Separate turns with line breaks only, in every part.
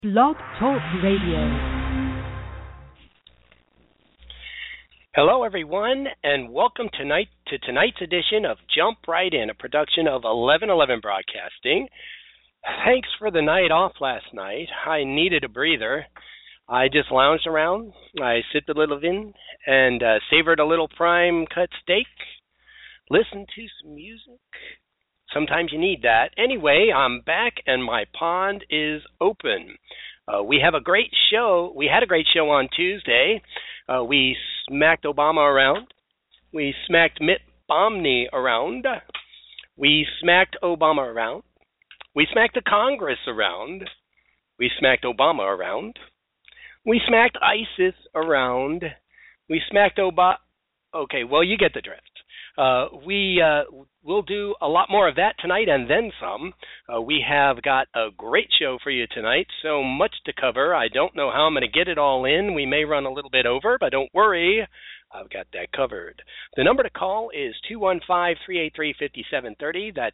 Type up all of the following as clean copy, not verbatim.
Blog Talk Radio.
Hello, everyone, and welcome to tonight's edition of Jump Right In, a production of 1111 Broadcasting. Thanks for the night off last night. I needed a breather. I just lounged around. I sipped a little vin and savored a little prime cut steak, listened to some music. Sometimes you need that. Anyway, I'm back and my pond is open. We have a great show. We had a great show on Tuesday. We smacked Obama around. We smacked Mitt Romney around. We smacked Obama around. We smacked the Congress around. We smacked Obama around. We smacked ISIS around. We smacked Obama. Okay, well, you get the drift. We'll do a lot more of that tonight and then some. We have got a great show for you tonight, so much to cover. I don't know how I'm going to get it all in. We may run a little bit over, but don't worry. I've got that covered. The number to call is 215-383-5730. That's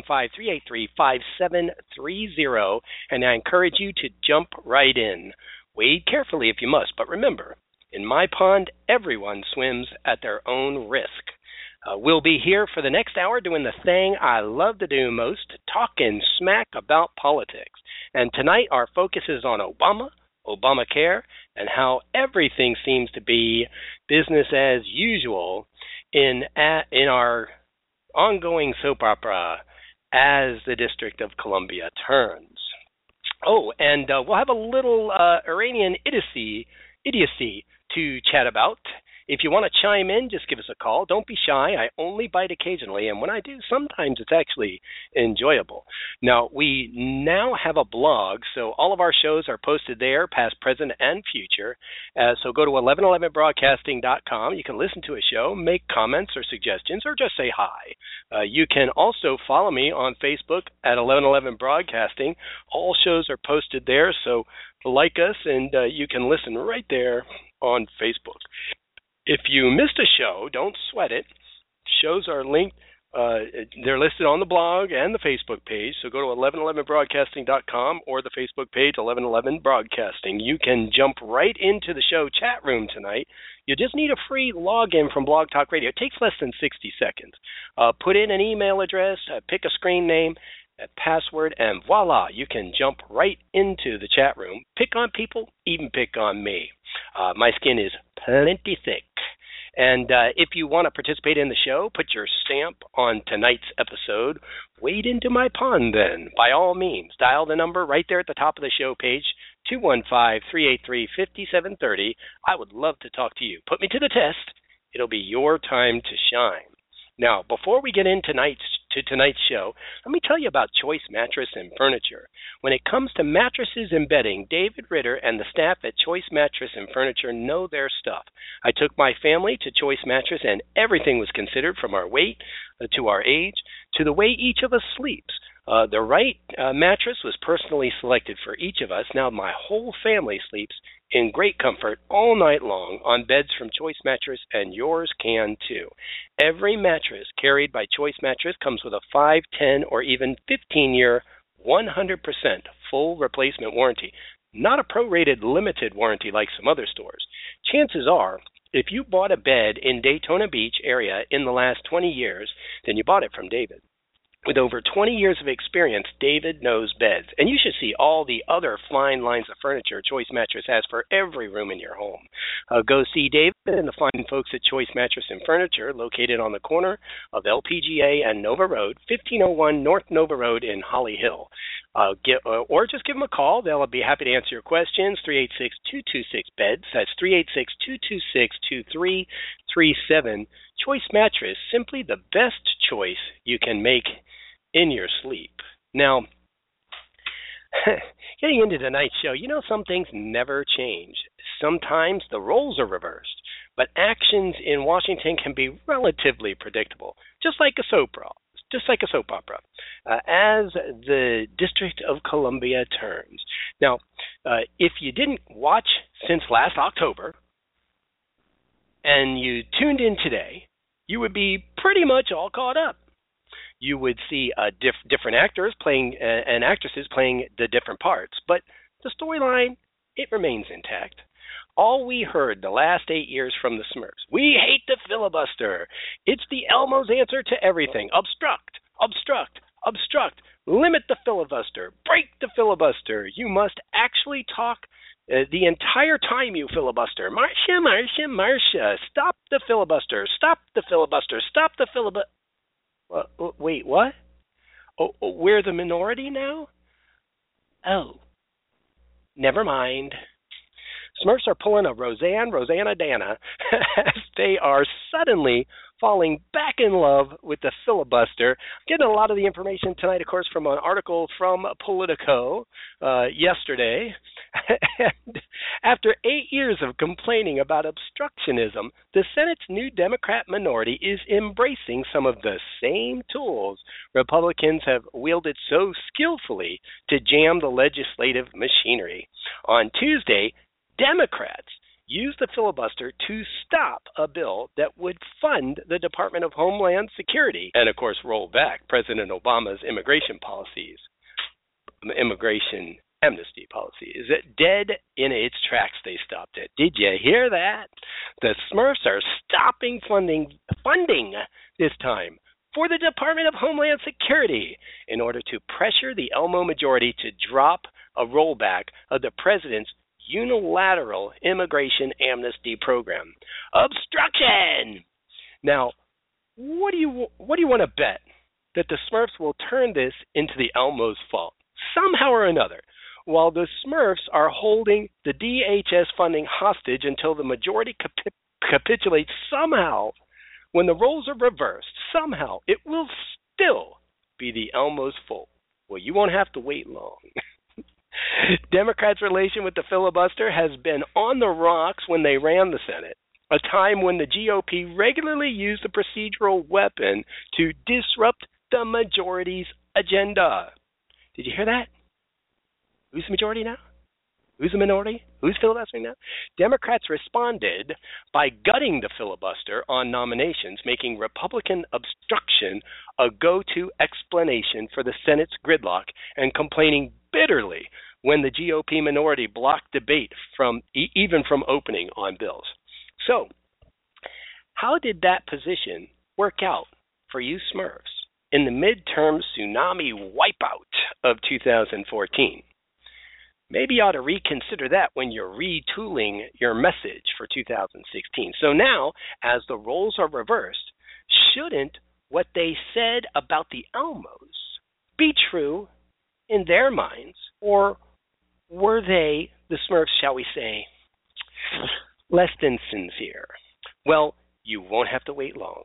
215-383-5730. And I encourage you to jump right in. Wade carefully if you must, but remember, in my pond, everyone swims at their own risk. We'll be here for the next hour doing the thing I love to do most, talking smack about politics. And tonight our focus is on Obama, Obamacare, and how everything seems to be business as usual in our ongoing soap opera as the District of Columbia turns. Oh, and we'll have a little Iranian idiocy to chat about. If you want to chime in, just give us a call. Don't be shy. I only bite occasionally, and when I do, sometimes it's actually enjoyable. Now, we now have a blog, so all of our shows are posted there, past, present, and future. So go to 1111broadcasting.com. You can listen to a show, make comments or suggestions, or just say hi. You can also follow me on Facebook at 1111 Broadcasting. All shows are posted there, so like us, and you can listen right there on Facebook. If you missed a show, don't sweat it. Shows are linked. They're listed on the blog and the Facebook page. So go to 1111broadcasting.com or the Facebook page, 1111 Broadcasting. You can jump right into the show chat room tonight. You just need a free login from Blog Talk Radio. It takes less than 60 seconds. Put in an email address, pick a screen name, a password, and voila, you can jump right into the chat room. Pick on people, even pick on me. My skin is plenty thick. And if you want to participate in the show, put your stamp on tonight's episode. Wade into my pond then. By all means, dial the number right there at the top of the show page, 215-383-5730. I would love to talk to you. Put me to the test. It'll be your time to shine. Now, before we get into tonight's show, let me tell you about Choice Mattress and Furniture. When it comes to mattresses and bedding, David Ritter and the staff at Choice Mattress and Furniture know their stuff. I took my family to Choice Mattress, and everything was considered, from our weight to our age to the way each of us sleeps. The right mattress was personally selected for each of us. Now my whole family sleeps in great comfort all night long on beds from Choice Mattress, and yours can too. Every mattress carried by Choice Mattress comes with a 5, 10, or even 15-year, 100% full replacement warranty. Not a prorated limited warranty like some other stores. Chances are, if you bought a bed in Daytona Beach area in the last 20 years, then you bought it from David. With over 20 years of experience, David knows beds. And you should see all the other fine lines of furniture Choice Mattress has for every room in your home. Go see David and the fine folks at Choice Mattress and Furniture, located on the corner of LPGA and Nova Road, 1501 North Nova Road in Holly Hill. Or just give them a call. They'll be happy to answer your questions. 386-226-BEDS. That's 386-226-2337. Choice Mattress, simply the best choice you can make in your sleep. Now, getting into tonight's show, you know, some things never change. Sometimes the roles are reversed, but actions in Washington can be relatively predictable, just like a soap opera, as the District of Columbia turns. Now, if you didn't watch since last October, and you tuned in today, you would be pretty much all caught up. You would see different actors playing and actresses playing the different parts, but the storyline, it remains intact. All we heard the last 8 years from the Smurfs: we hate the filibuster. It's the Elmo's answer to everything. Obstruct, obstruct, obstruct. Limit the filibuster. Break the filibuster. You must actually talk the entire time you filibuster. Marcia, Marcia, Marcia. Stop the filibuster. Stop the filibuster. Stop the filibuster. Wait, what? Oh, we're the minority now? Oh, never mind. Smurfs are pulling a Rosanna Dana, as they are suddenly falling back in love with the filibuster. Getting a lot of the information tonight, of course, from an article from Politico yesterday. And after 8 years of complaining about obstructionism, the Senate's new Democrat minority is embracing some of the same tools Republicans have wielded so skillfully to jam the legislative machinery. On Tuesday, Democrats used the filibuster to stop a bill that would fund the Department of Homeland Security and, of course, roll back President Obama's immigration amnesty policy. Is it dead in its tracks? They stopped it. Did you hear that? The Smurfs are stopping funding this time for the Department of Homeland Security in order to pressure the Elmo majority to drop a rollback of the president's unilateral immigration amnesty program. Obstruction! Now, what do you want to bet that the Smurfs will turn this into the Elmo's fault somehow or another, while the Smurfs are holding the DHS funding hostage until the majority capitulates somehow? When the roles are reversed, somehow it will still be the Elmo's fault. Well, you won't have to wait long. Democrats' relation with the filibuster has been on the rocks when they ran the Senate, a time when the GOP regularly used the procedural weapon to disrupt the majority's agenda. Did you hear that? Who's the majority now? Who's the minority? Who's filibustering now? Democrats responded by gutting the filibuster on nominations, making Republican obstruction a go-to explanation for the Senate's gridlock, and complaining bitterly when the GOP minority blocked debate even from opening on bills. So, how did that position work out for you Smurfs in the midterm tsunami wipeout of 2014? Maybe you ought to reconsider that when you're retooling your message for 2016. So now, as the roles are reversed, shouldn't what they said about the Elmos be true in their minds? Or were they, the Smurfs, shall we say, less than sincere? Well, you won't have to wait long.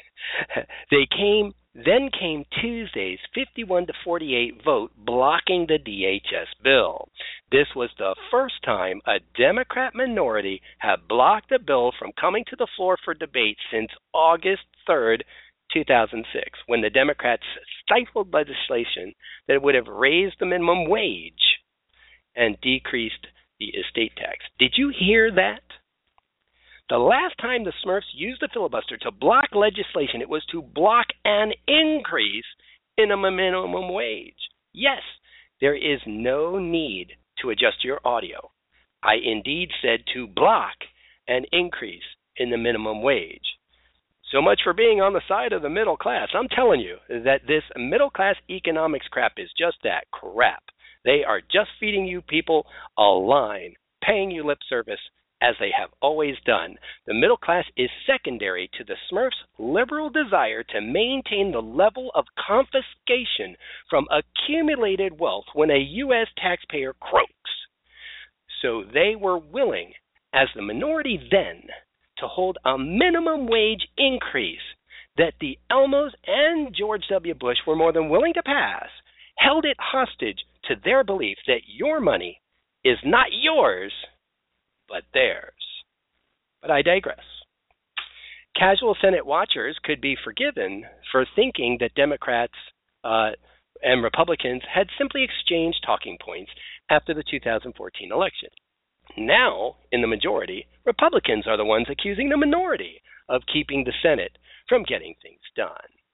Then came Tuesday's 51-48 vote blocking the DHS bill. This was the first time a Democrat minority had blocked a bill from coming to the floor for debate since August 3rd, 2006, when the Democrats stifled legislation that would have raised the minimum wage and decreased the estate tax. Did you hear that? The last time the Smurfs used the filibuster to block legislation, it was to block an increase in a minimum wage. Yes, there is no need to adjust your audio. I indeed said to block an increase in the minimum wage. So much for being on the side of the middle class. I'm telling you that this middle class economics crap is just that, crap. They are just feeding you people a line, paying you lip service, as they have always done. The middle class is secondary to the Smurfs' liberal desire to maintain the level of confiscation from accumulated wealth when a U.S. taxpayer croaks. So they were willing, as the minority then, to hold a minimum wage increase that the Elmos and George W. Bush were more than willing to pass, held it hostage to their belief that your money is not yours, but theirs. But I digress. Casual Senate watchers could be forgiven for thinking that Democrats and Republicans had simply exchanged talking points after the 2014 election. Now, in the majority, Republicans are the ones accusing the minority of keeping the Senate from getting things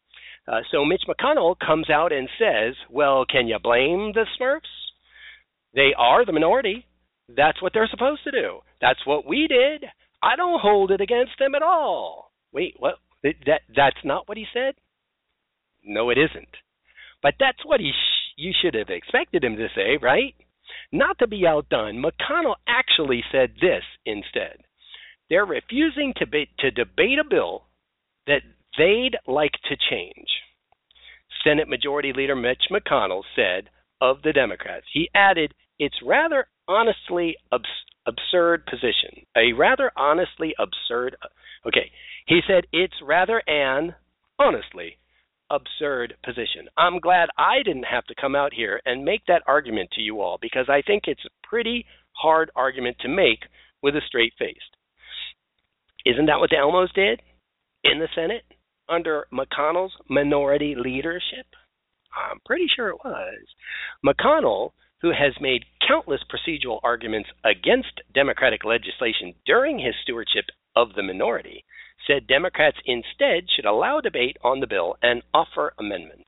done. So Mitch McConnell comes out and says, well, can you blame the Smurfs? They are the minority. That's what they're supposed to do. That's what we did. I don't hold it against them at all. Wait, what? That's not what he said? No, it isn't. But that's what you should have expected him to say, right? Not to be outdone, McConnell actually said this instead. They're refusing to debate a bill that they'd like to change. Senate Majority Leader Mitch McConnell said of the Democrats, he added, it's rather honestly absurd position. A rather honestly absurd, he said it's rather an honestly absurd position. I'm glad I didn't have to come out here and make that argument to you all because I think it's a pretty hard argument to make with a straight face. Isn't that what the Elmos did in the Senate under McConnell's minority leadership? I'm pretty sure it was. McConnell, who has made countless procedural arguments against Democratic legislation during his stewardship of the minority, said Democrats instead should allow debate on the bill and offer amendments.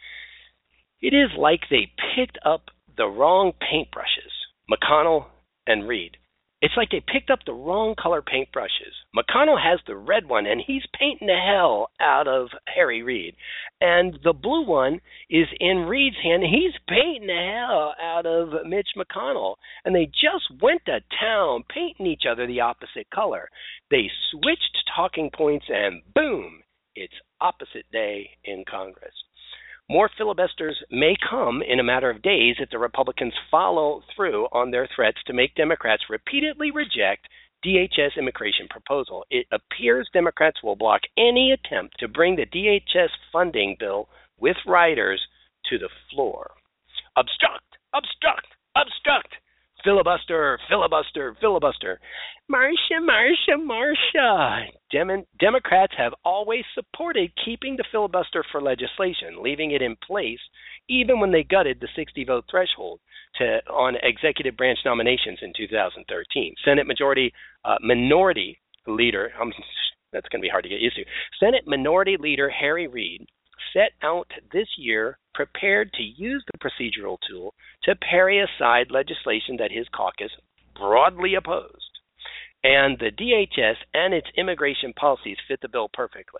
It is like they picked up the wrong paintbrushes, McConnell and Reid. It's like they picked up the wrong color paintbrushes. McConnell has the red one, and he's painting the hell out of Harry Reid. And the blue one is in Reid's hand, and he's painting the hell out of Mitch McConnell. And they just went to town painting each other the opposite color. They switched talking points, and boom, it's opposite day in Congress. More filibusters may come in a matter of days if the Republicans follow through on their threats to make Democrats repeatedly reject DHS immigration proposal. It appears Democrats will block any attempt to bring the DHS funding bill with riders to the floor. Obstruct, obstruct, obstruct. Filibuster, filibuster, filibuster. Marcia, Marcia, Marcia. Democrats have always supported keeping the filibuster for legislation, leaving it in place even when they gutted the 60-vote threshold on executive branch nominations in 2013. Senate Minority Leader, that's going to be hard to get used to. Senate Minority Leader Harry Reid set out this year prepared to use the procedural tool to parry aside legislation that his caucus broadly opposed. And the DHS and its immigration policies fit the bill perfectly.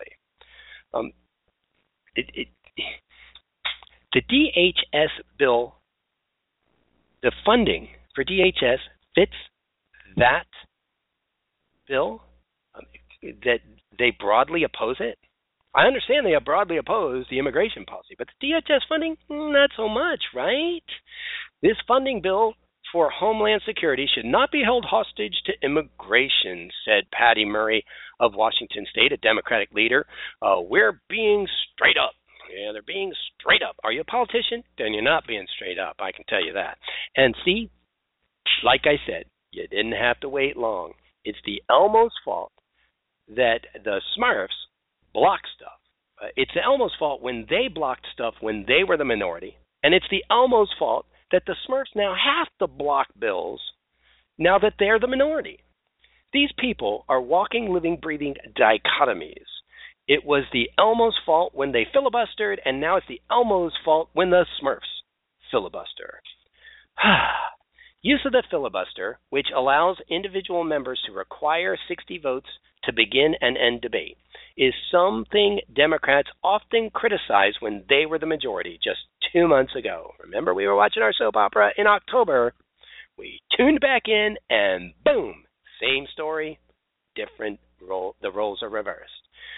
The DHS bill, the funding for DHS fits that bill, that they broadly oppose it. I understand they broadly oppose the immigration policy, but the DHS funding, not so much, right? This funding bill for Homeland Security should not be held hostage to immigration, said Patty Murray of Washington State, a Democratic leader. We're being straight up. Yeah, they're being straight up. Are you a politician? Then you're not being straight up, I can tell you that. And see, like I said, you didn't have to wait long. It's the Elmo's fault that the Smurfs block stuff. It's the Elmo's fault when they blocked stuff when they were the minority, and it's the Elmo's fault that the Smurfs now have to block bills now that they're the minority. These people are walking, living, breathing dichotomies. It was the Elmo's fault when they filibustered, and now it's the Elmo's fault when the Smurfs filibuster. Use of the filibuster, which allows individual members to require 60 votes to begin and end debate, is something Democrats often criticized when they were the majority just 2 months ago. Remember, we were watching our soap opera in October. We tuned back in, and boom, same story, different role. The roles are reversed.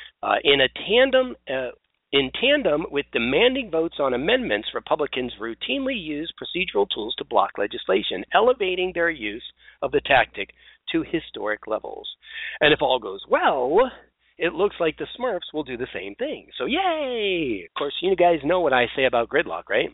In tandem with demanding votes on amendments, Republicans routinely use procedural tools to block legislation, elevating their use of the tactic to historic levels. And if all goes well, it looks like the Smurfs will do the same thing. So yay! Of course, you guys know what I say about gridlock, right?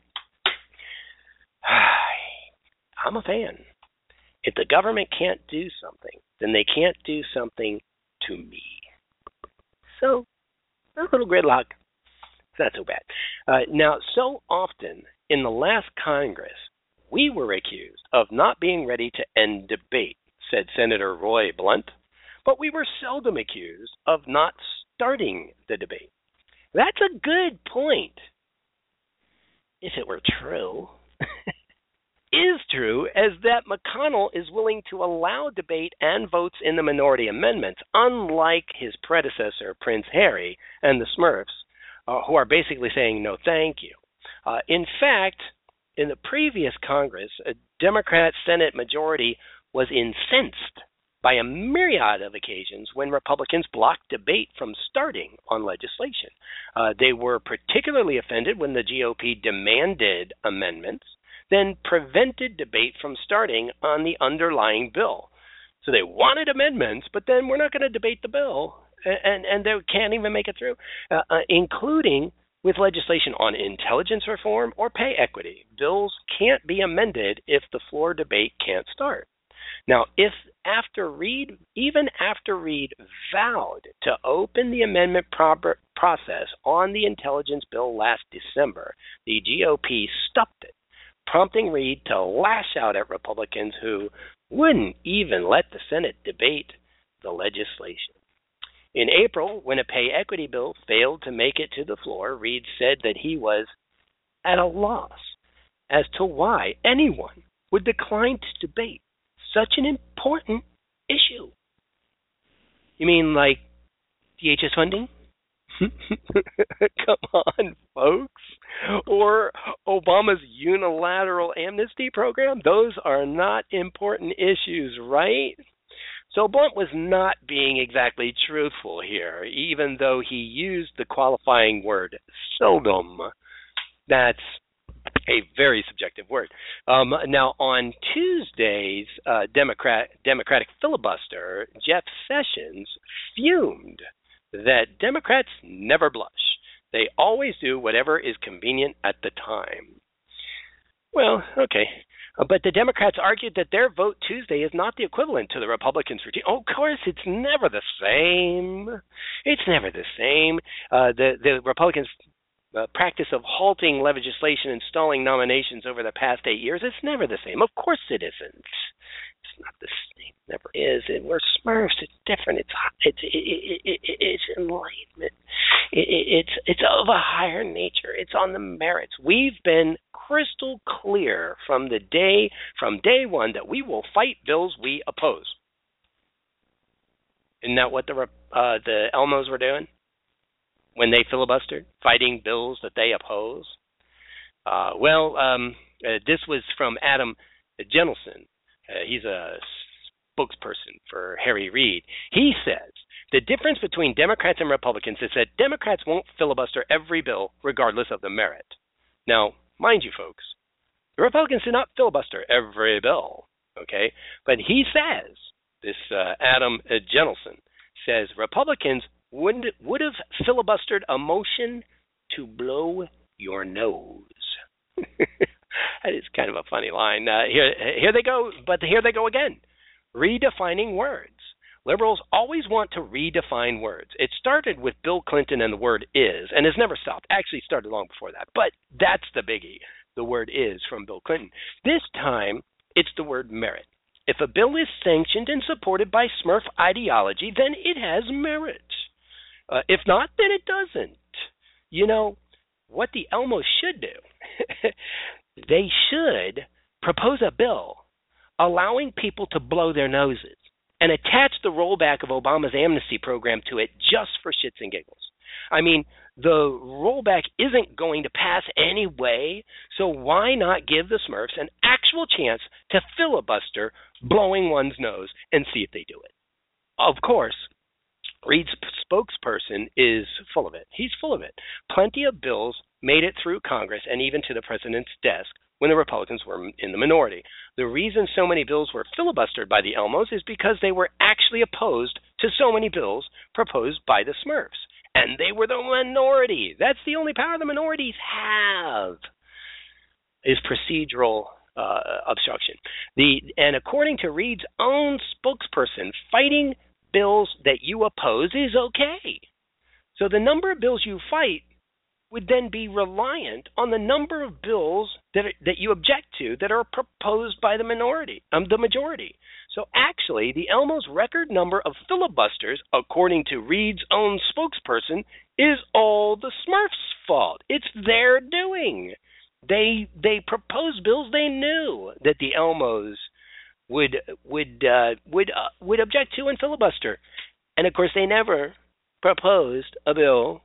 I'm a fan. If the government can't do something, then they can't do something to me. So, a little gridlock. It's not so bad. Now, so often in the last Congress, we were accused of not being ready to end debate, said Senator Roy Blunt, but we were seldom accused of not starting the debate. That's a good point. If it were true. is true is that McConnell is willing to allow debate and votes in the minority amendments, unlike his predecessor, Prince Harry, and the Smurfs, who are basically saying no thank you. In fact, in the previous Congress, a Democrat Senate majority was incensed by a myriad of occasions when Republicans blocked debate from starting on legislation. They were particularly offended when the GOP demanded amendments, then prevented debate from starting on the underlying bill. So they wanted amendments, but then we're not going to debate the bill, and they can't even make it through, including with legislation on intelligence reform or pay equity. Bills can't be amended if the floor debate can't start. Now, even after Reid vowed to open the amendment process on the intelligence bill last December, the GOP stopped it, prompting Reid to lash out at Republicans who wouldn't even let the Senate debate the legislation. In April, when a pay equity bill failed to make it to the floor, Reid said that he was at a loss as to why anyone would decline to debate such an important issue. You mean like DHS funding? Come on, folks. Or Obama's unilateral amnesty program? Those are not important issues, right? So Blunt was not being exactly truthful here, even though he used the qualifying word seldom. That's a very subjective word. Now, on Tuesday's Democratic filibuster, Jeff Sessions fumed that Democrats never blush. They always do whatever is convenient at the time. Well, okay. But the Democrats argued that their vote Tuesday is not the equivalent to the Republicans' routine. Oh, of course, it's never the same. It's never the same. The Republicans' practice of halting legislation and stalling nominations over the past 8 years, it's never the same. Of course it isn't. It's not the same. It never is. And we're Smurfs. It's different. It's enlightenment. It's of a higher nature. It's on the merits. We've been crystal clear from day one that we will fight bills we oppose. Isn't that what the Elmos were doing when they filibustered, fighting bills that they oppose? This was from Adam Jentelson. He's a spokesperson for Harry Reid. He says the difference between Democrats and Republicans is that Democrats won't filibuster every bill regardless of the merit. Now, mind you, folks, the Republicans do not filibuster every bill, okay? But he says, this Adam Jentelson says, Republicans would have filibustered a motion to blow your nose. That is kind of a funny line. Here they go, but here they go again. Redefining words. Liberals always want to redefine words. It started with Bill Clinton and the word is, and has never stopped. Actually started long before that, but that's the biggie. The word is from Bill Clinton. This time, it's the word merit. If a bill is sanctioned and supported by Smurf ideology, then it has merit. If not, then it doesn't. You know, what the Elmos should do, they should propose a bill allowing people to blow their noses and attach the rollback of Obama's amnesty program to it just for shits and giggles. I mean, the rollback isn't going to pass anyway, so why not give the Smurfs an actual chance to filibuster blowing one's nose and see if they do it? Of course, Reid's spokesperson is full of it. He's full of it. Plenty of bills made it through Congress and even to the president's desk when the Republicans were in the minority. The reason so many bills were filibustered by the Elmos is because they were actually opposed to so many bills proposed by the Smurfs. And they were the minority. That's the only power the minorities have, is procedural obstruction. And according to Reid's own spokesperson, fighting bills that you oppose is okay. So the number of bills you fight would then be reliant on the number of bills that you object to that are proposed by the majority. So actually, the Elmos' record number of filibusters, according to Reid's own spokesperson, is all the Smurfs' fault. It's their doing. They proposed bills they knew that the Elmos would object to and filibuster, and of course they never proposed a bill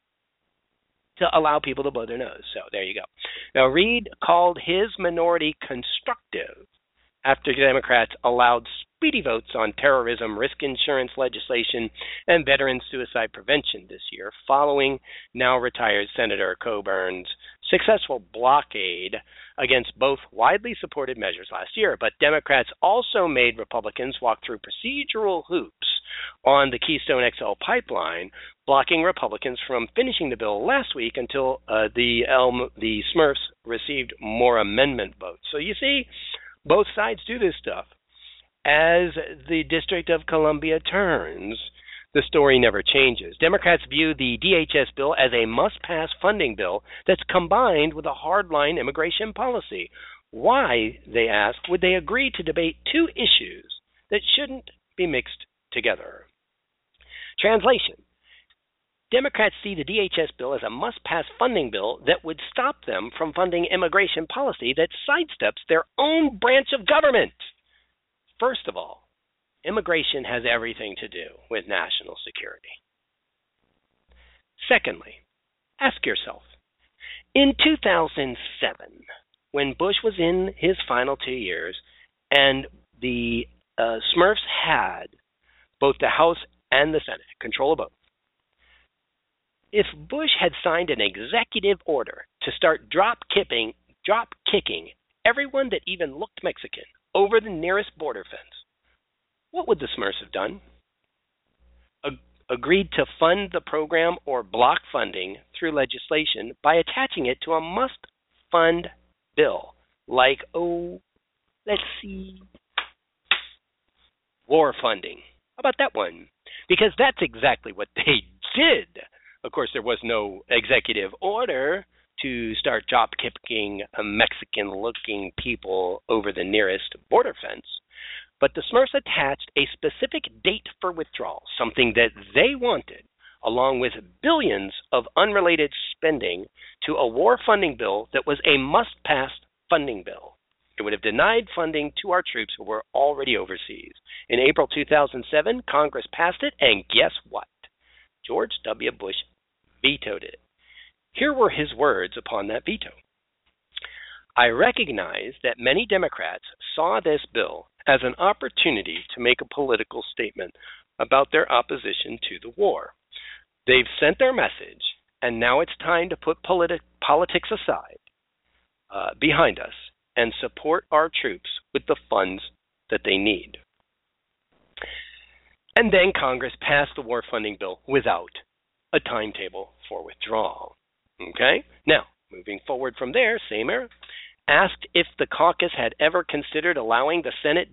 to allow people to blow their nose. So there you go. Now, Reid called his minority constructive after Democrats allowed speedy votes on terrorism, risk insurance legislation, and veteran suicide prevention this year, following now retired Senator Coburn's successful blockade against both widely supported measures last year. But Democrats also made Republicans walk through procedural hoops on the Keystone XL pipeline, blocking Republicans from finishing the bill last week until the Smurfs received more amendment votes. So you see, both sides do this stuff. As the District of Columbia turns, the story never changes. Democrats view the DHS bill as a must-pass funding bill that's combined with a hardline immigration policy. Why, they ask, would they agree to debate two issues that shouldn't be mixed together? Translation: Democrats see the DHS bill as a must-pass funding bill that would stop them from funding immigration policy that sidesteps their own branch of government. First of all, immigration has everything to do with national security. Secondly, ask yourself, in 2007, when Bush was in his final 2 years and the Smurfs had both the House and the Senate, control of both, if Bush had signed an executive order to start drop kicking everyone that even looked Mexican over the nearest border fence, what would the Smurfs have done? Agreed to fund the program or block funding through legislation by attaching it to a must-fund bill, like, let's see, war funding. How about that one? Because that's exactly what they did. Of course, there was no executive order to start drop-kicking Mexican-looking people over the nearest border fence. But the Smurfs attached a specific date for withdrawal, something that they wanted, along with billions of unrelated spending, to a war funding bill that was a must-pass funding bill. It would have denied funding to our troops who were already overseas. In April 2007, Congress passed it, and guess what? George W. Bush vetoed it. Here were his words upon that veto. I recognize that many Democrats saw this bill as an opportunity to make a political statement about their opposition to the war. They've sent their message, and now it's time to put politics aside behind us and support our troops with the funds that they need. And then Congress passed the war funding bill without a timetable for withdrawal. Okay? Now, moving forward from there, Seymour asked if the caucus had ever considered allowing the Senate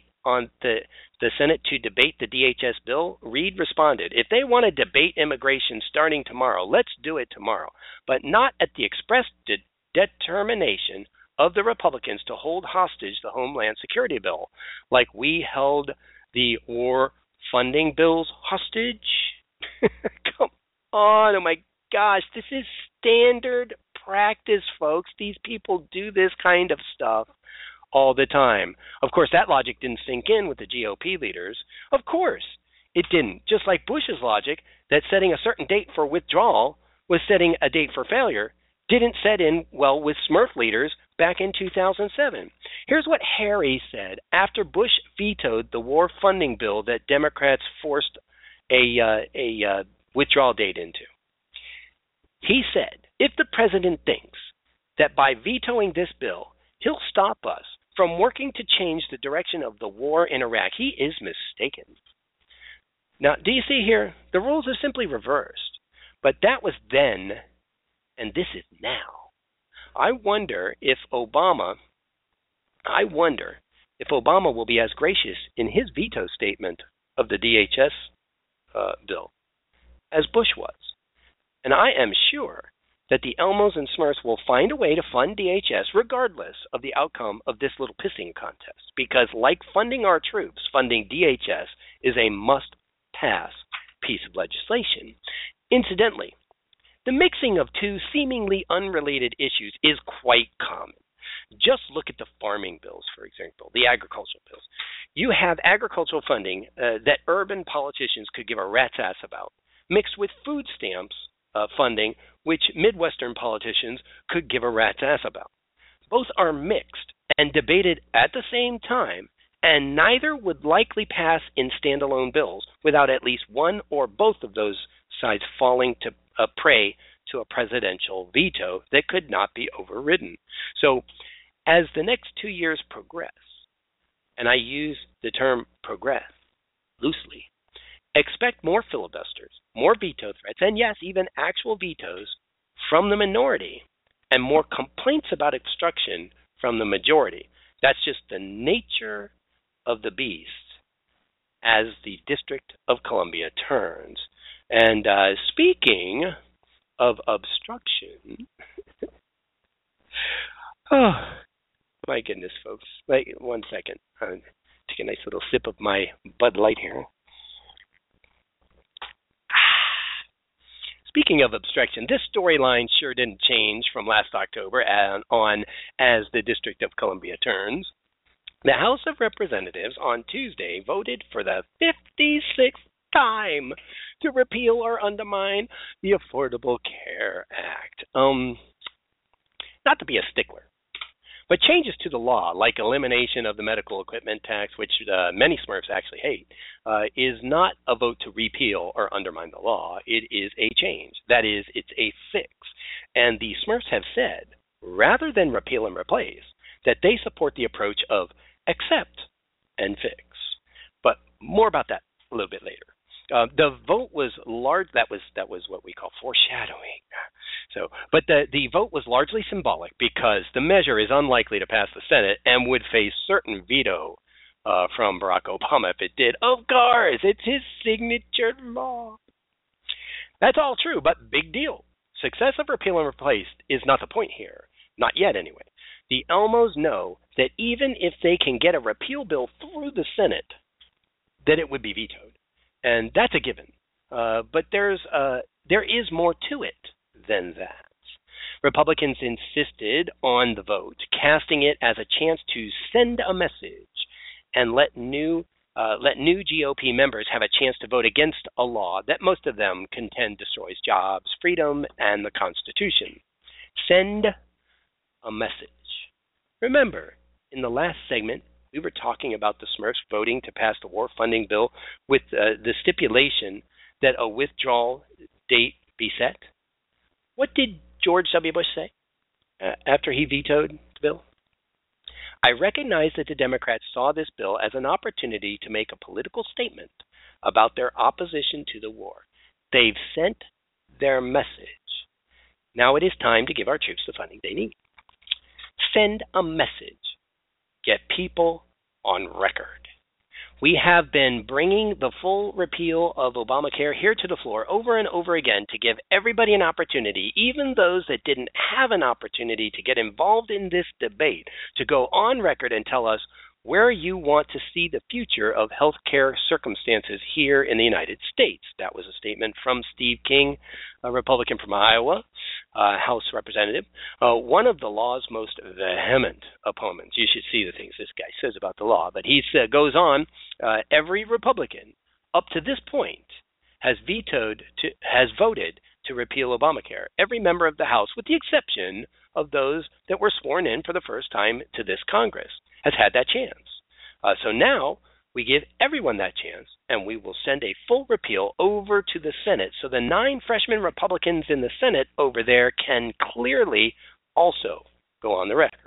to debate the DHS bill. Reid responded, if they want to debate immigration starting tomorrow, let's do it tomorrow, but not at the express determination of the Republicans to hold hostage the Homeland Security bill, like we held the war funding bills hostage. Come on, oh my gosh, this is standard practice, folks. These people do this kind of stuff all the time. Of course, that logic didn't sink in with the GOP leaders. Of course, it didn't. Just like Bush's logic that setting a certain date for withdrawal was setting a date for failure didn't set in well with Smurf leaders back in 2007. Here's what Harry said after Bush vetoed the war funding bill that Democrats forced a withdrawal date into. He said, if the president thinks that by vetoing this bill, he'll stop us from working to change the direction of the war in Iraq, he is mistaken. Now, do you see here? The rules are simply reversed. But that was then, and this is now. I wonder if Obama will be as gracious in his veto statement of the DHS bill as Bush was. And I am sure that the Elmos and Smurfs will find a way to fund DHS regardless of the outcome of this little pissing contest. Because like funding our troops, funding DHS is a must-pass piece of legislation. Incidentally, The mixing of two seemingly unrelated issues is quite common. Just look at the farming bills, for example, the agricultural bills. You have agricultural funding that urban politicians could give a rat's ass about, mixed with food stamps funding, which Midwestern politicians could give a rat's ass about. Both are mixed and debated at the same time, and neither would likely pass in standalone bills without at least one or both of those sides falling to prey to a presidential veto that could not be overridden. So, as the next 2 years progress, and I use the term progress loosely, expect more filibusters, more veto threats, and yes, even actual vetoes from the minority, and more complaints about obstruction from the majority. That's just the nature of the beast as the District of Columbia turns. And speaking of obstruction, oh, my goodness, folks. Wait 1 second. Take a nice little sip of my Bud Light here. Speaking of obstruction, this storyline sure didn't change from last October on as the District of Columbia turns. The House of Representatives on Tuesday voted for the 56th time to repeal or undermine the Affordable Care Act. Not to be a stickler, but changes to the law, like elimination of the medical equipment tax, which many Smurfs actually hate, is not a vote to repeal or undermine the law. It is a change. That is, it's a fix. And the Smurfs have said, rather than repeal and replace, that they support the approach of accept and fix. But more about that a little bit later. The vote was large. That was what we call foreshadowing. But the vote was largely symbolic because the measure is unlikely to pass the Senate and would face certain veto from Barack Obama if it did. Of course, it's his signature law. That's all true, but big deal. Success of repeal and replace is not the point here. Not yet, anyway. The Elmos know that even if they can get a repeal bill through the Senate, that it would be vetoed. And that's a given. But there is more to it than that. Republicans insisted on the vote, casting it as a chance to send a message and let new GOP members have a chance to vote against a law that most of them contend destroys jobs, freedom, and the Constitution. Send a message. Remember, in the last segment, we were talking about the Smurfs voting to pass the war funding bill with the stipulation that a withdrawal date be set. What did George W. Bush say after he vetoed the bill? I recognize that the Democrats saw this bill as an opportunity to make a political statement about their opposition to the war. They've sent their message. Now it is time to give our troops the funding they need. Send a message. Get people on record. We have been bringing the full repeal of Obamacare here to the floor over and over again to give everybody an opportunity, even those that didn't have an opportunity to get involved in this debate, to go on record and tell us where you want to see the future of health care circumstances here in the United States. That was a statement from Steve King, a Republican from Iowa, House Representative, one of the law's most vehement opponents. You should see the things this guy says about the law. But he goes on, every Republican up to this point has voted to repeal Obamacare. Every member of the House, with the exception of those that were sworn in for the first time to this Congress, has had that chance. So now we give everyone that chance, and we will send a full repeal over to the Senate so the 9 freshman Republicans in the Senate over there can clearly also go on the record.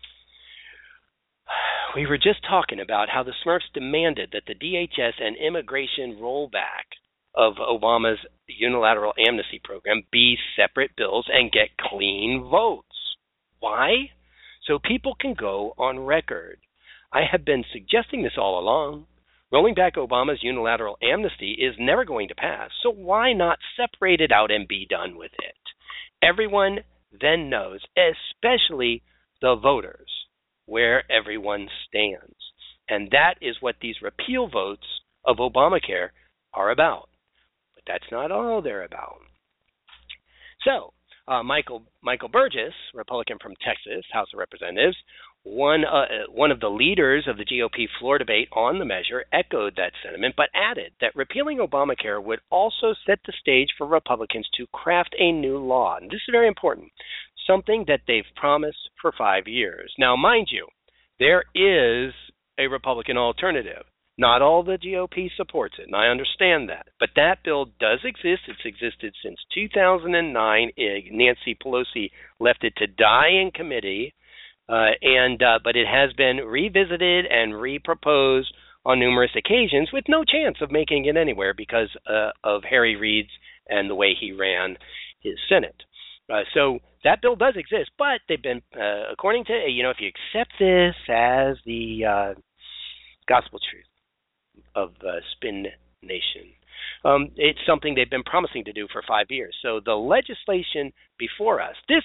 We were just talking about how the Smurfs demanded that the DHS and immigration rollback of Obama's unilateral amnesty program be separate bills and get clean votes. Why? So people can go on record. I have been suggesting this all along. Rolling back Obama's unilateral amnesty is never going to pass, so why not separate it out and be done with it? Everyone then knows, especially the voters, where everyone stands. And that is what these repeal votes of Obamacare are about. But that's not all they're about. So Michael Burgess, Republican from Texas, House of Representatives, one of the leaders of the GOP floor debate on the measure, echoed that sentiment, but added that repealing Obamacare would also set the stage for Republicans to craft a new law. And this is very important, something that they've promised for 5 years. Now, mind you, there is a Republican alternative. Not all the GOP supports it, and I understand that. But that bill does exist. It's existed since 2009. Nancy Pelosi left it to die in committee, but it has been revisited and reproposed on numerous occasions with no chance of making it anywhere because of Harry Reid's and the way he ran his Senate. So that bill does exist, but they've been, according to, if you accept this as the gospel truth of Spin Nation, it's something they've been promising to do for 5 years. So the legislation before us, this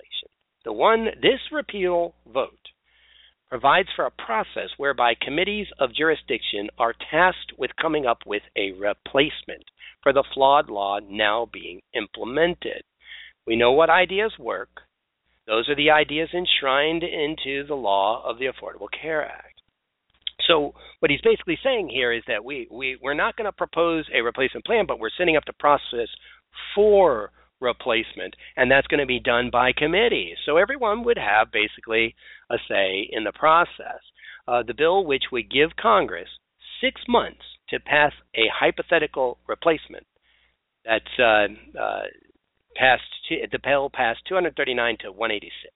repeal vote, provides for a process whereby committees of jurisdiction are tasked with coming up with a replacement for the flawed law now being implemented. We know what ideas work. Those are the ideas enshrined into the law of the Affordable Care Act. So what he's basically saying here is that we're not going to propose a replacement plan, but we're setting up the process for replacement, and that's going to be done by committee. So everyone would have basically a say in the process. The bill, which would give Congress 6 months to pass a hypothetical replacement, that's the bill passed 239 to 186.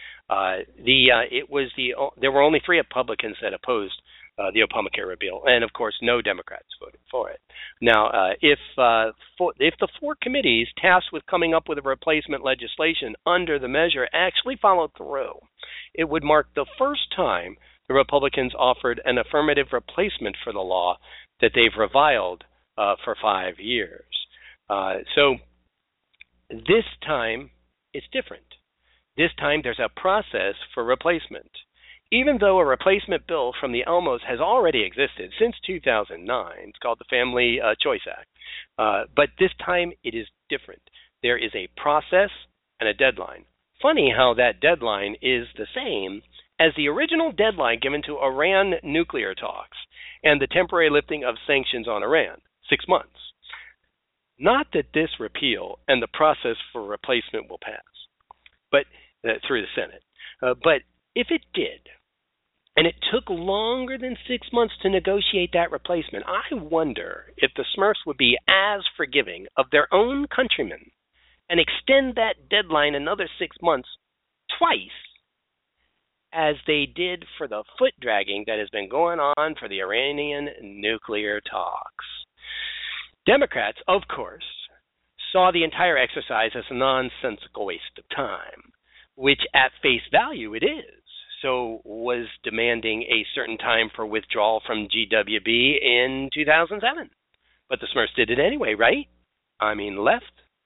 There were only 3 Republicans that opposed the Obamacare repeal, and of course, no Democrats voted for it. Now, if the 4 committees tasked with coming up with a replacement legislation under the measure actually followed through, it would mark the first time the Republicans offered an affirmative replacement for the law that they've reviled for 5 years. So this time, it's different. This time, there's a process for replacement. Even though a replacement bill from the Elmos has already existed since 2009, it's called the Family Choice Act, but this time it is different. There is a process and a deadline. Funny how that deadline is the same as the original deadline given to Iran nuclear talks and the temporary lifting of sanctions on Iran, 6 months. Not that this repeal and the process for replacement will pass, but through the Senate. But if it did, and it took longer than 6 months to negotiate that replacement, I wonder if the Smurfs would be as forgiving of their own countrymen and extend that deadline another 6 months twice as they did for the foot dragging that has been going on for the Iranian nuclear talks. Democrats, of course, saw the entire exercise as a nonsensical waste of time, which at face value it is. So was demanding a certain time for withdrawal from GWB in 2007. But the Smurfs did it anyway, right? I mean, left.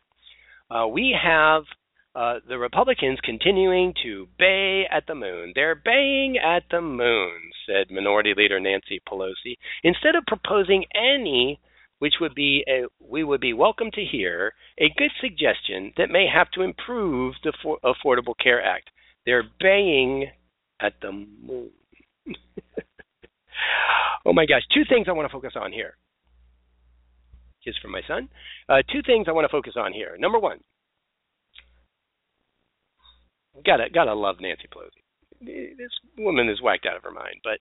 We have the Republicans continuing to bay at the moon. They're baying at the moon, said Minority Leader Nancy Pelosi. Instead of proposing any, which would be we would be welcome to hear, a good suggestion that may have to improve the Affordable Care Act. They're baying at the moon. Oh my gosh, 2 things I want to focus on here. Kiss from my son. 2 things I want to focus on here. Number 1, gotta love Nancy Pelosi. This woman is whacked out of her mind, but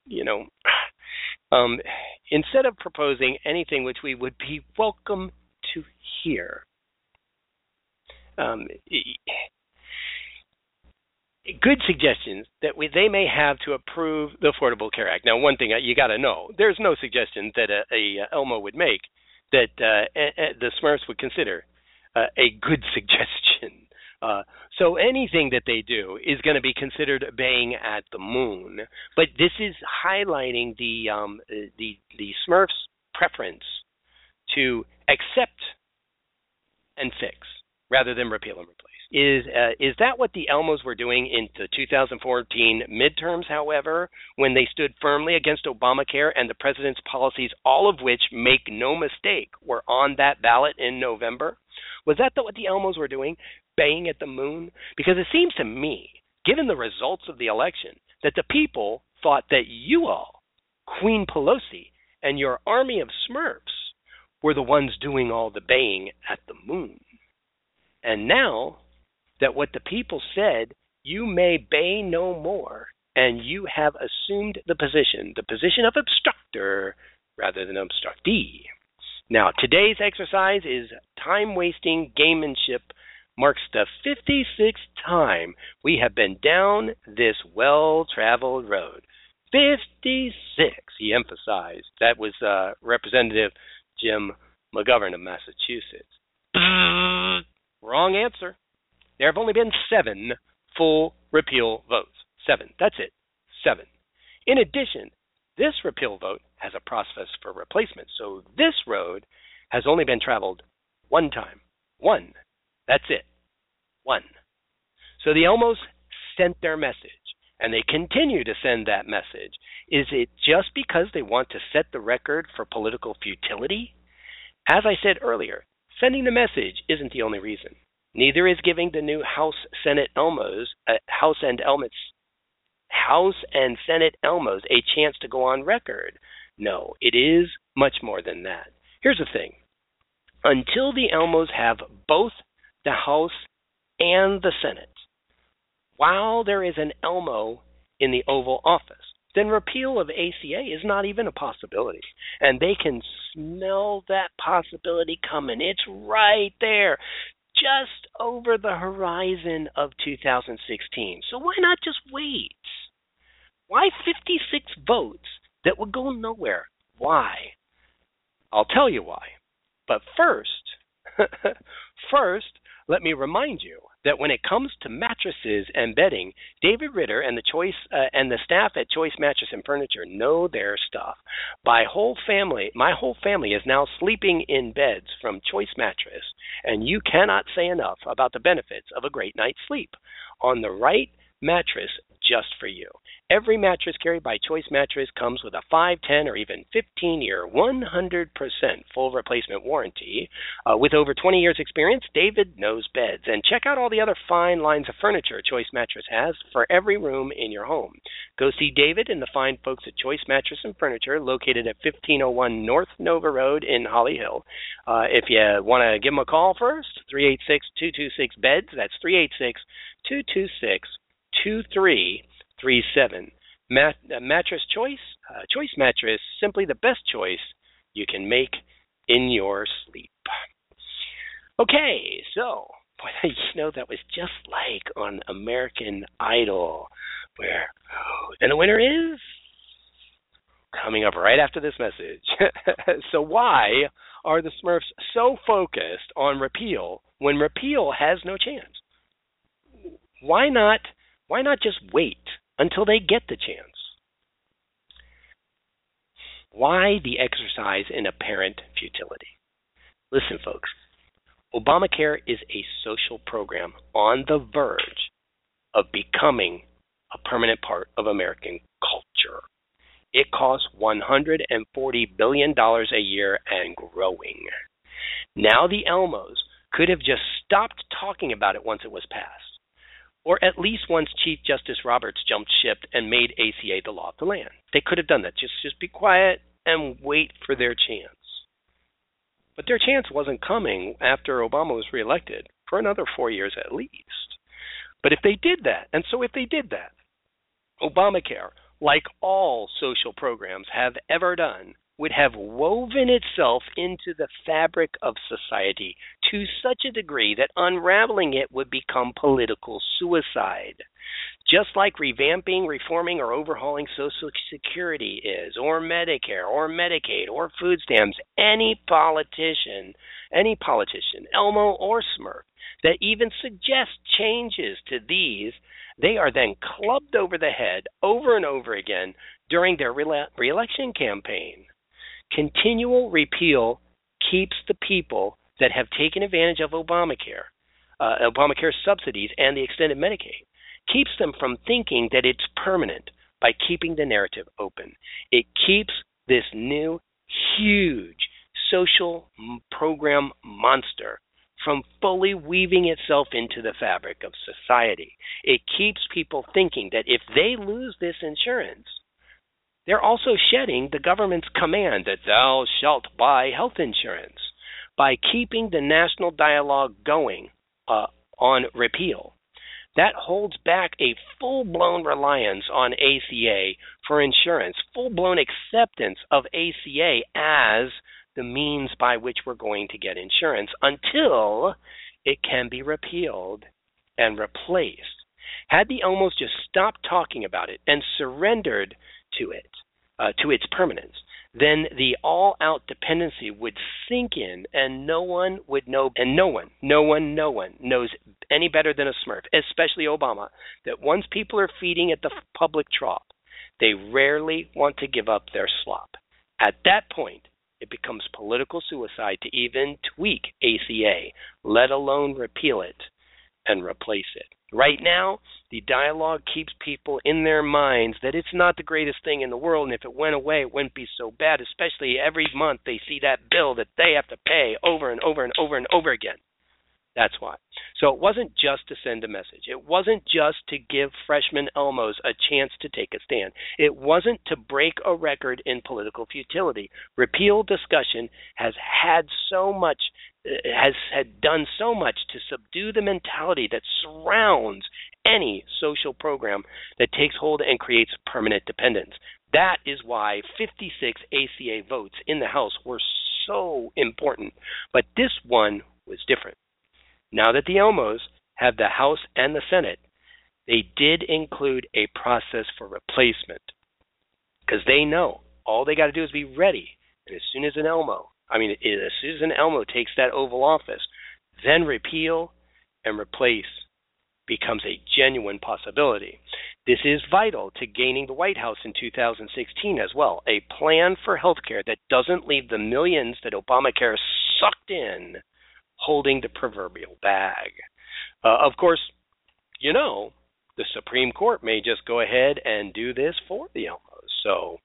instead of proposing anything which we would be welcome to hear, good suggestions that they may have to approve the Affordable Care Act. Now, one thing you got to know, there's no suggestion that a Elmo would make that the Smurfs would consider a good suggestion. So anything that they do is going to be considered baying at the moon. But this is highlighting the Smurfs' preference to accept and fix rather than repeal and replace. Is that what the Elmos were doing in the 2014 midterms, however, when they stood firmly against Obamacare and the president's policies, all of which, make no mistake, were on that ballot in November? Was that what the Elmos were doing, baying at the moon? Because it seems to me, given the results of the election, that the people thought that you all, Queen Pelosi, and your army of Smurfs were the ones doing all the baying at the moon. And now that what the people said, you may bay no more, and you have assumed the position of obstructor rather than obstructee. Now, today's exercise is time-wasting gamemanship, marks the 56th time we have been down this well-traveled road. 56, he emphasized. That was Representative Jim McGovern of Massachusetts. Wrong answer. There have only been 7 full repeal votes. 7. That's it. 7. In addition, this repeal vote has a process for replacement. So this road has only been traveled one time. 1. That's it. 1. So the Elmos sent their message, and they continue to send that message. Is it just because they want to set the record for political futility? As I said earlier, sending the message isn't the only reason. Neither is giving the new House and Senate Elmos a chance to go on record. No, it is much more than that. Here's the thing. Until the Elmos have both the House and the Senate, while there is an Elmo in the Oval Office, then repeal of ACA is not even a possibility. And they can smell that possibility coming. It's right there, just over the horizon of 2016. So why not just wait? Why 56 votes that would go nowhere? Why? I'll tell you why. But first, let me remind you that when it comes to mattresses and bedding, David Ritter and the staff at Choice Mattress and Furniture know their stuff. My whole family is now sleeping in beds from Choice Mattress, and you cannot say enough about the benefits of a great night's sleep on the right mattress just for you. Every mattress carried by Choice Mattress comes with a 5, 10, or even 15-year, 100% full replacement warranty. With over 20 years' experience, David knows beds. And check out all the other fine lines of furniture Choice Mattress has for every room in your home. Go see David and the fine folks at Choice Mattress and Furniture, located at 1501 North Nova Road in Holly Hill. If you want to give them a call first, 386-226-BEDS. That's 386-226-2337. Mattress Choice, Choice Mattress, simply the best choice you can make in your sleep. Okay, so, that was just like on American Idol, and the winner is coming up right after this message. So why are the Smurfs so focused on repeal when repeal has no chance? Why not just wait until they get the chance? Why the exercise in apparent futility? Listen, folks, Obamacare is a social program on the verge of becoming a permanent part of American culture. It costs $140 billion a year and growing. Now the Elmos could have just stopped talking about it once it was passed. Or at least once Chief Justice Roberts jumped ship and made ACA the law of the land. They could have done that. Just be quiet and wait for their chance. But their chance wasn't coming after Obama was reelected for another 4 years at least. But if they did that, Obamacare, like all social programs have ever done, would have woven itself into the fabric of society to such a degree that unraveling it would become political suicide. Just like revamping, reforming, or overhauling Social Security is, or Medicare, or Medicaid, or food stamps, any politician, Elmo or Smurf, that even suggests changes to these, they are then clubbed over the head over and over again during their re-election campaign. Continual repeal keeps the people that have taken advantage of Obamacare's subsidies and the extended Medicaid, keeps them from thinking that it's permanent by keeping the narrative open. It keeps this new, huge social program monster from fully weaving itself into the fabric of society. It keeps people thinking that if they lose this insurance, they're also shedding the government's command that thou shalt buy health insurance. By keeping the national dialogue going on repeal, that holds back a full-blown reliance on ACA for insurance, full-blown acceptance of ACA as the means by which we're going to get insurance until it can be repealed and replaced. Had the OMOs just stopped talking about it and surrendered to it, to its permanence, then the all-out dependency would sink in, and no one would know, and no one knows any better than a Smurf, especially Obama, that once people are feeding at the public trough, they rarely want to give up their slop. At that point, it becomes political suicide to even tweak ACA, let alone repeal it and replace it. Right now, the dialogue keeps people in their minds that it's not the greatest thing in the world, and if it went away, it wouldn't be so bad, especially every month they see that bill that they have to pay over and over and over and over again. That's why. So it wasn't just to send a message. It wasn't just to give freshman Elmos a chance to take a stand. It wasn't to break a record in political futility. Repeal discussion has had done so much to subdue the mentality that surrounds any social program that takes hold and creates permanent dependence. That is why 56 ACA votes in the House were so important. But this one was different. Now that the Elmos have the House and the Senate, they did include a process for replacement because they know all they got to do is be ready. And as soon as an Elmo takes that Oval Office, then repeal and replace becomes a genuine possibility. This is vital to gaining the White House in 2016 as well, a plan for health care that doesn't leave the millions that Obamacare sucked in holding the proverbial bag. Of course, the Supreme Court may just go ahead and do this for the Elmos. So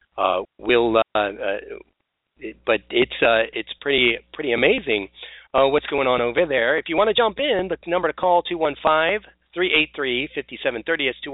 but it's pretty amazing what's going on over there. If you want to jump in, the number to call 215-383-5730. It's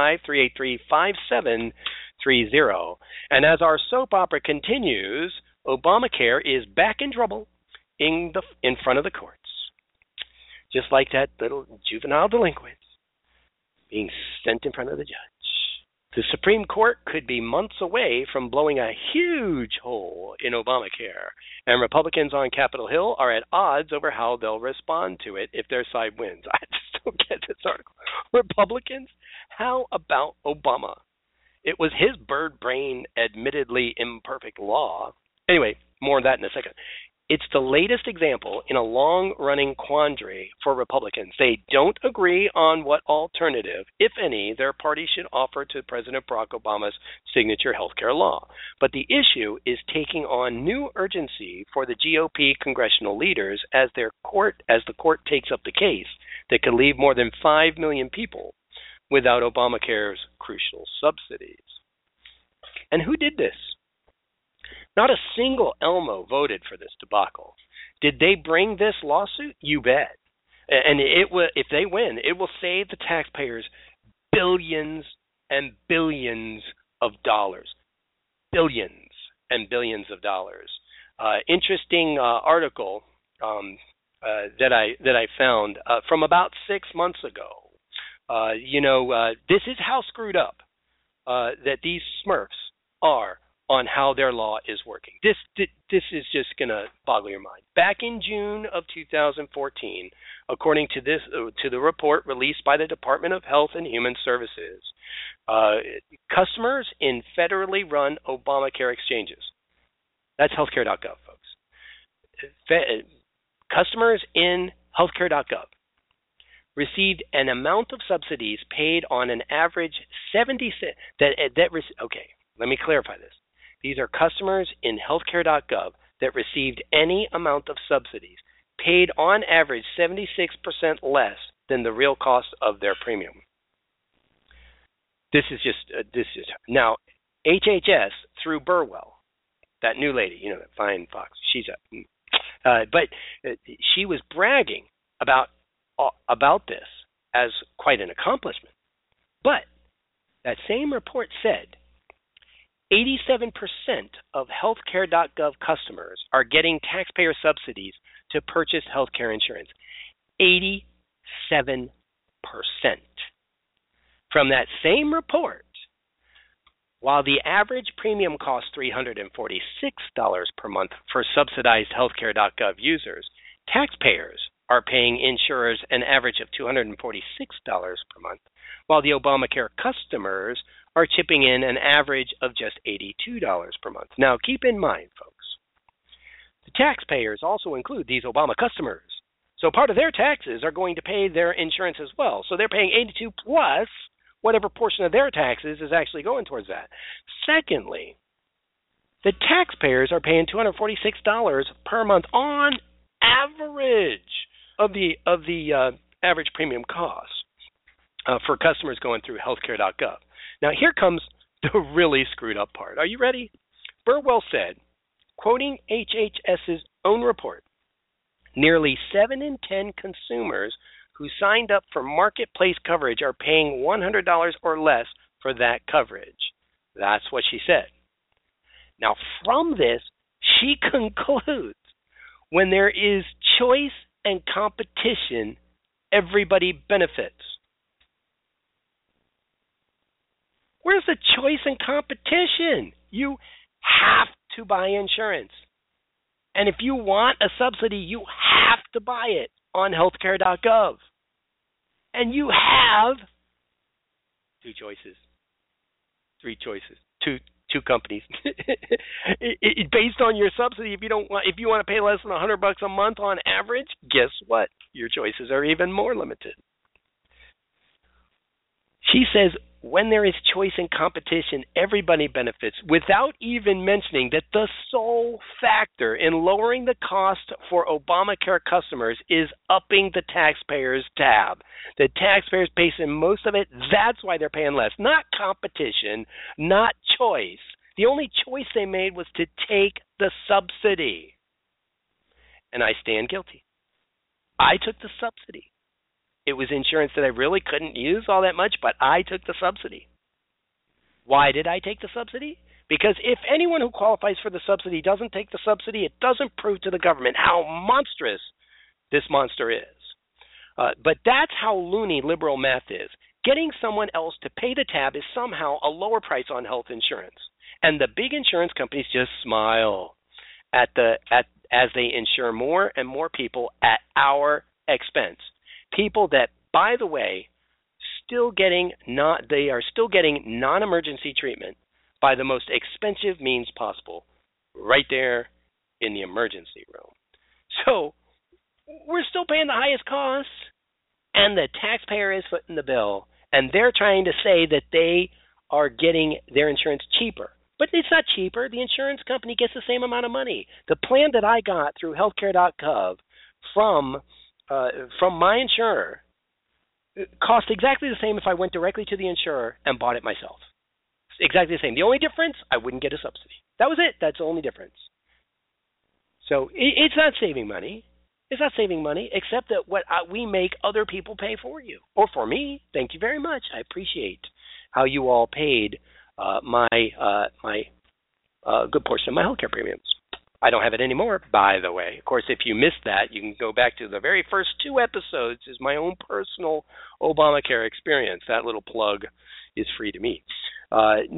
215-383-5730. And as our soap opera continues, Obamacare is back in trouble in front of the courts, just like that little juvenile delinquent being sent in front of the judge. The Supreme Court could be months away from blowing a huge hole in Obamacare, and Republicans on Capitol Hill are at odds over how they'll respond to it if their side wins. I just don't get this article. Republicans? How about Obama? It was his bird brain, admittedly imperfect law. Anyway, more of that in a second. It's the latest example in a long-running quandary for Republicans. They don't agree on what alternative, if any, their party should offer to President Barack Obama's signature healthcare law. But the issue is taking on new urgency for the GOP congressional leaders as the court takes up the case that could leave more than 5 million people without Obamacare's crucial subsidies. And who did this? Not a single Elmo voted for this debacle. Did they bring this lawsuit? You bet. And if they win, it will save the taxpayers billions and billions of dollars. Billions and billions of dollars. Interesting article that I found from about 6 months ago. This is how screwed up that these Smurfs are on how their law is working. This is just going to boggle your mind. Back in June of 2014, according to the report released by the Department of Health and Human Services, customers in federally run Obamacare exchanges, that's healthcare.gov, folks. Customers in healthcare.gov received an amount of subsidies paid on an average 70 cents. Okay, let me clarify this. These are customers in healthcare.gov that received any amount of subsidies paid on average 76% less than the real cost of their premium. This is now HHS through Burwell, that new lady, that fine fox. But she was bragging about this as quite an accomplishment. But that same report said 87% of healthcare.gov customers are getting taxpayer subsidies to purchase healthcare insurance. 87%. From that same report, while the average premium costs $346 per month for subsidized healthcare.gov users, taxpayers are paying insurers an average of $246 per month, while the Obamacare customers are chipping in an average of just $82 per month. Now, keep in mind, folks, the taxpayers also include these Obama customers. So part of their taxes are going to pay their insurance as well. So they're paying $82 plus whatever portion of their taxes is actually going towards that. Secondly, the taxpayers are paying $246 per month on average of the average premium cost for customers going through healthcare.gov. Now, here comes the really screwed up part. Are you ready? Burwell said, quoting HHS's own report, nearly 7 in 10 consumers who signed up for marketplace coverage are paying $100 or less for that coverage. That's what she said. Now, from this, she concludes, when there is choice and competition, everybody benefits. Where's the choice and competition? You have to buy insurance. And if you want a subsidy, you have to buy it on healthcare.gov. And you have 2 choices, 3 choices, two companies. Based on your subsidy, if you want to pay less than $100 a month on average, guess what? Your choices are even more limited. She says, when there is choice and competition, everybody benefits, without even mentioning that the sole factor in lowering the cost for Obamacare customers is upping the taxpayer's tab. The taxpayers pay most of it. That's why they're paying less. Not competition, not choice. The only choice they made was to take the subsidy. And I stand guilty. I took the subsidy. It was insurance that I really couldn't use all that much, but I took the subsidy. Why did I take the subsidy? Because if anyone who qualifies for the subsidy doesn't take the subsidy, it doesn't prove to the government how monstrous this monster is. But that's how loony liberal math is. Getting someone else to pay the tab is somehow a lower price on health insurance. And the big insurance companies just smile as they insure more and more people at our expense. People that, by the way, they are still getting non-emergency treatment by the most expensive means possible, right there in the emergency room. So we're still paying the highest costs, and the taxpayer is footing the bill, and they're trying to say that they are getting their insurance cheaper. But it's not cheaper. The insurance company gets the same amount of money. The plan that I got through healthcare.gov from my insurer cost exactly the same if I went directly to the insurer and bought it myself. Exactly the same. The only difference, I wouldn't get a subsidy. That was it. That's the only difference. So it's not saving money. It's not saving money, except that what we make other people pay for you or for me. Thank you very much. I appreciate how you all paid my good portion of my healthcare premiums. I don't have it anymore, by the way. Of course, if you missed that, you can go back to the very first 2 episodes is my own personal Obamacare experience. That little plug is free to me. But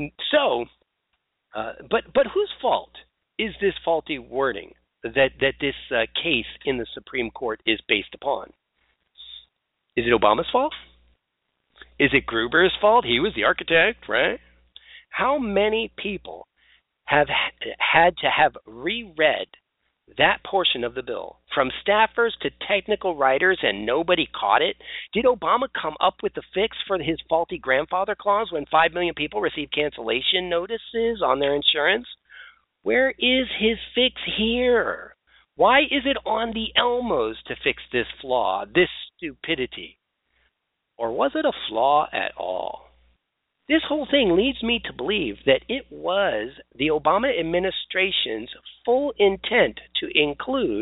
whose fault is this faulty wording that this case in the Supreme Court is based upon? Is it Obama's fault? Is it Gruber's fault? He was the architect, right? How many people have had to have reread that portion of the bill, from staffers to technical writers, and nobody caught it? Did Obama come up with the fix for his faulty grandfather clause when 5 million people received cancellation notices on their insurance? Where is his fix here? Why is it on the Elmos to fix this flaw, this stupidity? Or was it a flaw at all? This whole thing leads me to believe that it was the Obama administration's full intent to include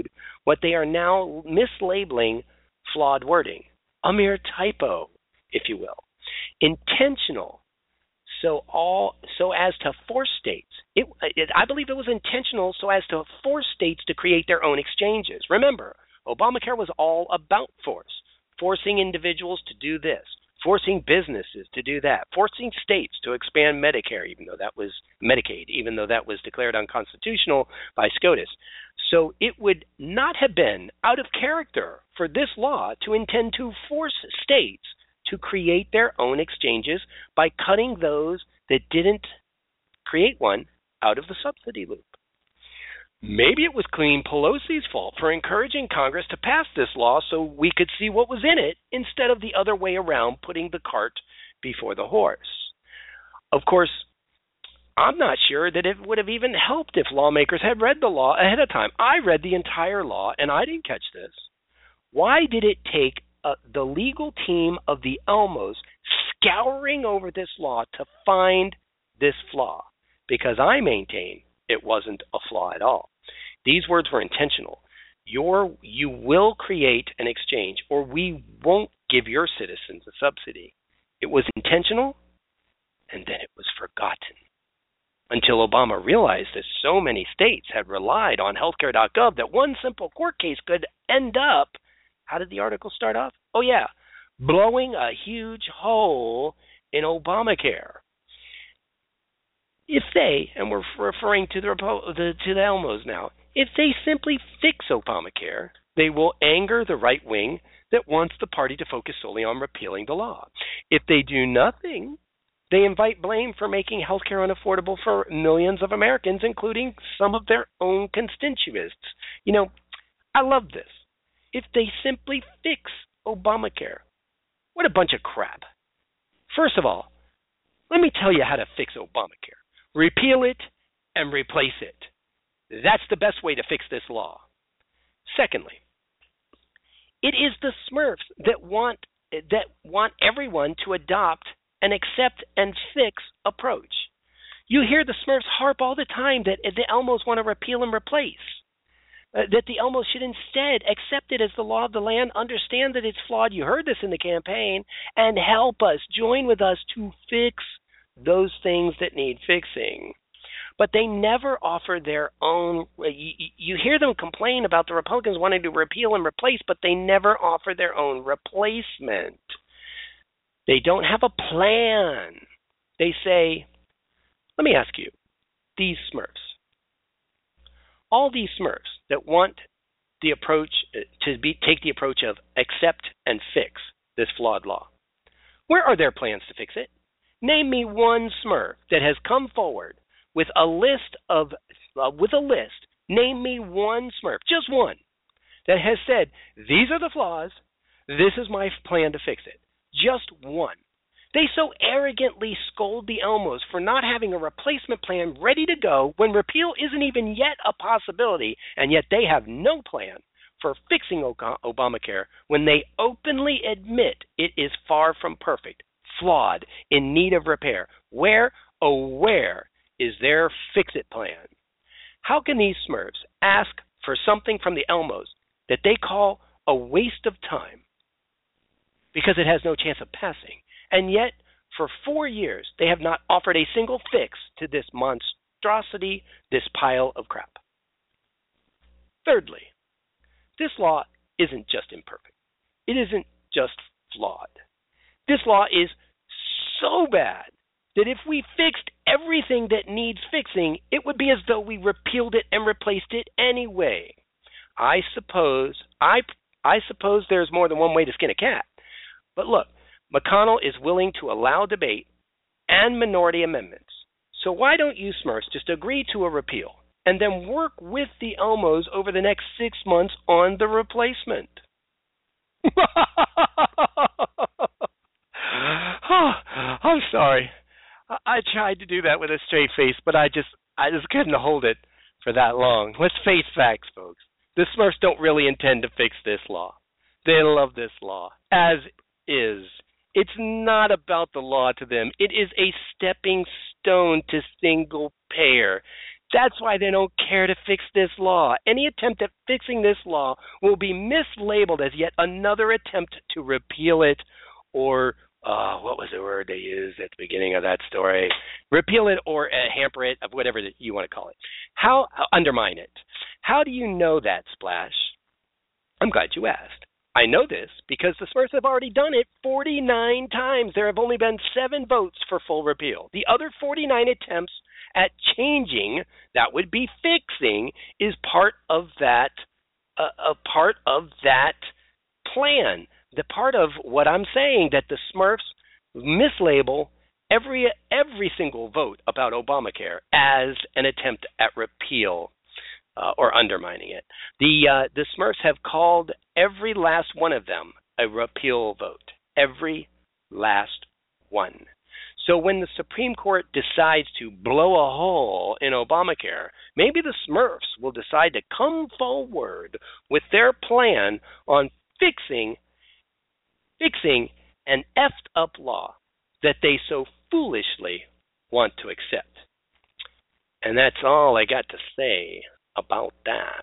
what they are now mislabeling flawed wording, a mere typo, if you will. Intentional, so as to force states. I believe it was intentional so as to force states to create their own exchanges. Remember, Obamacare was all about force, forcing individuals to do this, forcing businesses to do that, forcing states to expand Medicare, even though that was Medicaid, even though that was declared unconstitutional by SCOTUS. So it would not have been out of character for this law to intend to force states to create their own exchanges by cutting those that didn't create one out of the subsidy loop. Maybe it was Queen Pelosi's fault for encouraging Congress to pass this law so we could see what was in it instead of the other way around, putting the cart before the horse. Of course, I'm not sure that it would have even helped if lawmakers had read the law ahead of time. I read the entire law, and I didn't catch this. Why did it take the legal team of the Elmos scouring over this law to find this flaw? Because I maintain it wasn't a flaw at all. These words were intentional. You will create an exchange, or we won't give your citizens a subsidy. It was intentional, and then it was forgotten. Until Obama realized that so many states had relied on healthcare.gov that one simple court case could end up, how did the article start off? Oh yeah, blowing a huge hole in Obamacare. If they, and we're referring to the Elmos now, if they simply fix Obamacare, they will anger the right wing that wants the party to focus solely on repealing the law. If they do nothing, they invite blame for making health care unaffordable for millions of Americans, including some of their own constituents. You know, I love this. If they simply fix Obamacare, what a bunch of crap. First of all, let me tell you how to fix Obamacare. Repeal it and replace it. That's the best way to fix this law. Secondly, it is the Smurfs that want everyone to adopt an accept and fix approach. You hear the Smurfs harp all the time that the Elmos want to repeal and replace. That the Elmos should instead accept it as the law of the land, understand that it's flawed, you heard this in the campaign, and help us, join with us to fix those things that need fixing. But they never offer their own. You hear them complain about the Republicans wanting to repeal and replace, but they never offer their own replacement. They don't have a plan. They say, let me ask you, these Smurfs, all these Smurfs that want the approach take the approach of accept and fix this flawed law, where are their plans to fix it? Name me one Smurf that has come forward with a list. Name me one Smurf, just one, that has said, these are the flaws, this is my plan to fix it. Just one. They so arrogantly scold the Elmos for not having a replacement plan ready to go when repeal isn't even yet a possibility, and yet they have no plan for fixing Obamacare when they openly admit it is far from perfect, flawed, in need of repair. Where is their fix-it plan? How can these Smurfs ask for something from the Elmos that they call a waste of time because it has no chance of passing, and yet for 4 years they have not offered a single fix to this monstrosity, this pile of crap? Thirdly, this law isn't just imperfect. It isn't just flawed. This law is so bad that if we fixed everything that needs fixing, it would be as though we repealed it and replaced it anyway. I suppose there's more than one way to skin a cat. But look, McConnell is willing to allow debate and minority amendments. So why don't you Smurfs just agree to a repeal and then work with the Elmos over the next 6 months on the replacement? Oh, I'm sorry. I tried to do that with a straight face, but I just couldn't hold it for that long. Let's face facts, folks. The Smurfs don't really intend to fix this law. They love this law as is. It's not about the law to them. It is a stepping stone to single payer. That's why they don't care to fix this law. Any attempt at fixing this law will be mislabeled as yet another attempt to repeal it or, what was the word they used at the beginning of that story? Repeal it or hamper it, whatever you want to call it. How undermine it? How do you know that, Splash? I'm glad you asked. I know this because the Smurfs have already done it 49 times. There have only been 7 votes for full repeal. The other 49 attempts at changing, that would be fixing, is part of that plan. The part of what I'm saying that the Smurfs mislabel every single vote about Obamacare as an attempt at repeal or undermining it. The Smurfs have called every last one of them a repeal vote. Every last one. So when the Supreme Court decides to blow a hole in Obamacare, maybe the Smurfs will decide to come forward with their plan on fixing an effed up law that they so foolishly want to accept. And that's all I got to say about that.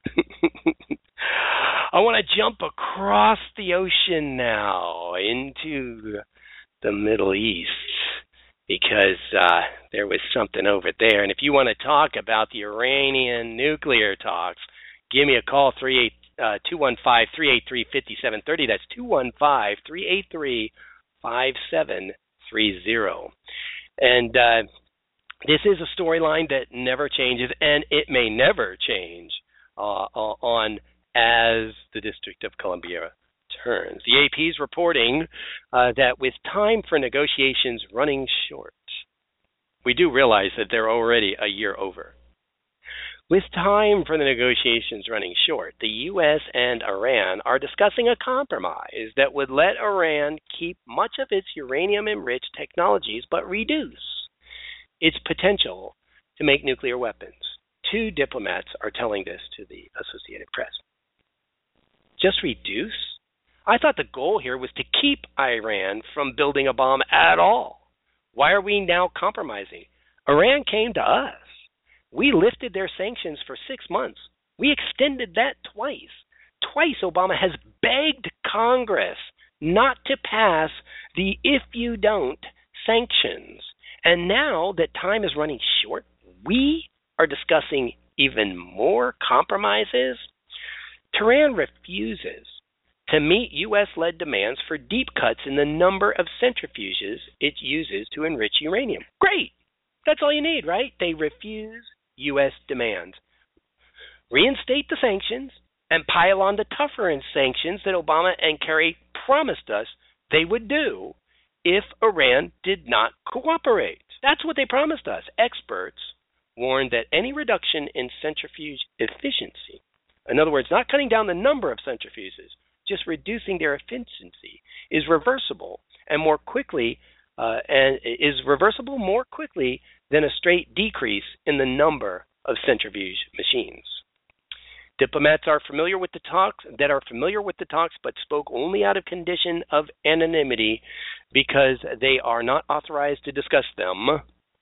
I want to jump across the ocean now into the Middle East because there was something over there. And if you want to talk about the Iranian nuclear talks, give me a call, 215-383-5730. That's 215-383-5730. And this is a storyline that never changes, and it may never change on as the District of Columbia turns. The AP is reporting that with time for negotiations running short, we do realize that they're already a year over. With time for the negotiations running short, the U.S. and Iran are discussing a compromise that would let Iran keep much of its uranium-enriched technologies but reduce its potential to make nuclear weapons. 2 diplomats are telling this to the Associated Press. Just reduce? I thought the goal here was to keep Iran from building a bomb at all. Why are we now compromising? Iran came to us. We lifted their sanctions for 6 months. We extended that twice. Twice Obama has begged Congress not to pass the if you don't sanctions. And now that time is running short, we are discussing even more compromises. Tehran refuses to meet U.S.-led demands for deep cuts in the number of centrifuges it uses to enrich uranium. Great! That's all you need, right? They refuse U.S. demands. Reinstate the sanctions and pile on the tougher sanctions that Obama and Kerry promised us they would do if Iran did not cooperate. That's what they promised us. Experts warned that any reduction in centrifuge efficiency, in other words, not cutting down the number of centrifuges, just reducing their efficiency, is reversible more quickly than a straight decrease in the number of centrifuge machines. Diplomats are familiar with the talks, but spoke only out of condition of anonymity because they are not authorized to discuss them.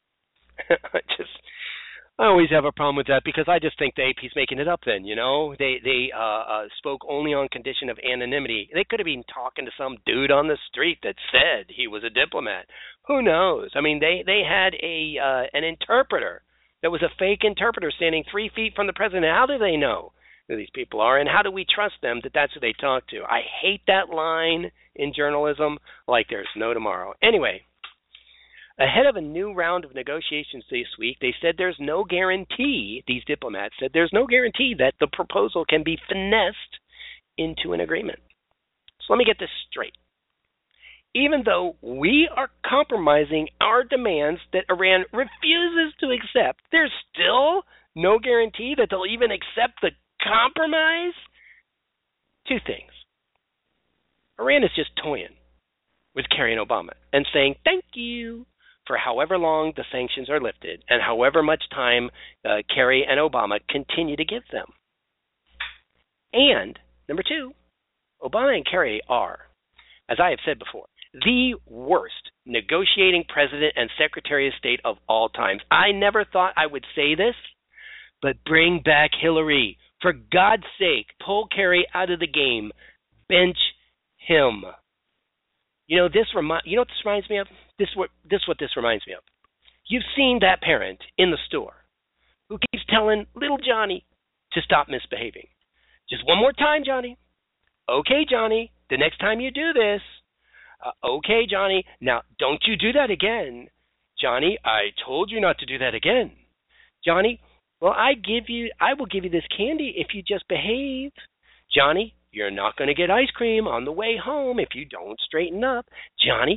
I always have a problem with that because I just think the AP's making it up then, you know. They spoke only on condition of anonymity. They could have been talking to some dude on the street that said he was a diplomat. Who knows? I mean, they had an interpreter that was a fake interpreter standing 3 feet from the president. How do they know who these people are, and how do we trust them that that's who they talk to? I hate that line in journalism like there's no tomorrow. Anyway, ahead of a new round of negotiations this week, they said there's no guarantee, these diplomats said there's no guarantee that the proposal can be finessed into an agreement. So let me get this straight. Even though we are compromising our demands that Iran refuses to accept, there's still no guarantee that they'll even accept the compromise? 2 things. Iran is just toying with Kerry and Obama and saying thank you for however long the sanctions are lifted and however much time Kerry and Obama continue to give them. And, number 2, Obama and Kerry are, as I have said before, the worst negotiating president and secretary of state of all times. I never thought I would say this, But bring back Hillary. For God's sake, pull Kerry out of the game. Bench him. You know what this reminds me of? This what this reminds me of. You've seen that parent in the store who keeps telling little Johnny to stop misbehaving. Just one more time, Johnny. Okay, Johnny, the next time you do this. Okay, Johnny, now don't you do that again. Johnny, I told you not to do that again. Johnny, well, I will give you this candy if you just behave. Johnny, you're not going to get ice cream on the way home if you don't straighten up. Johnny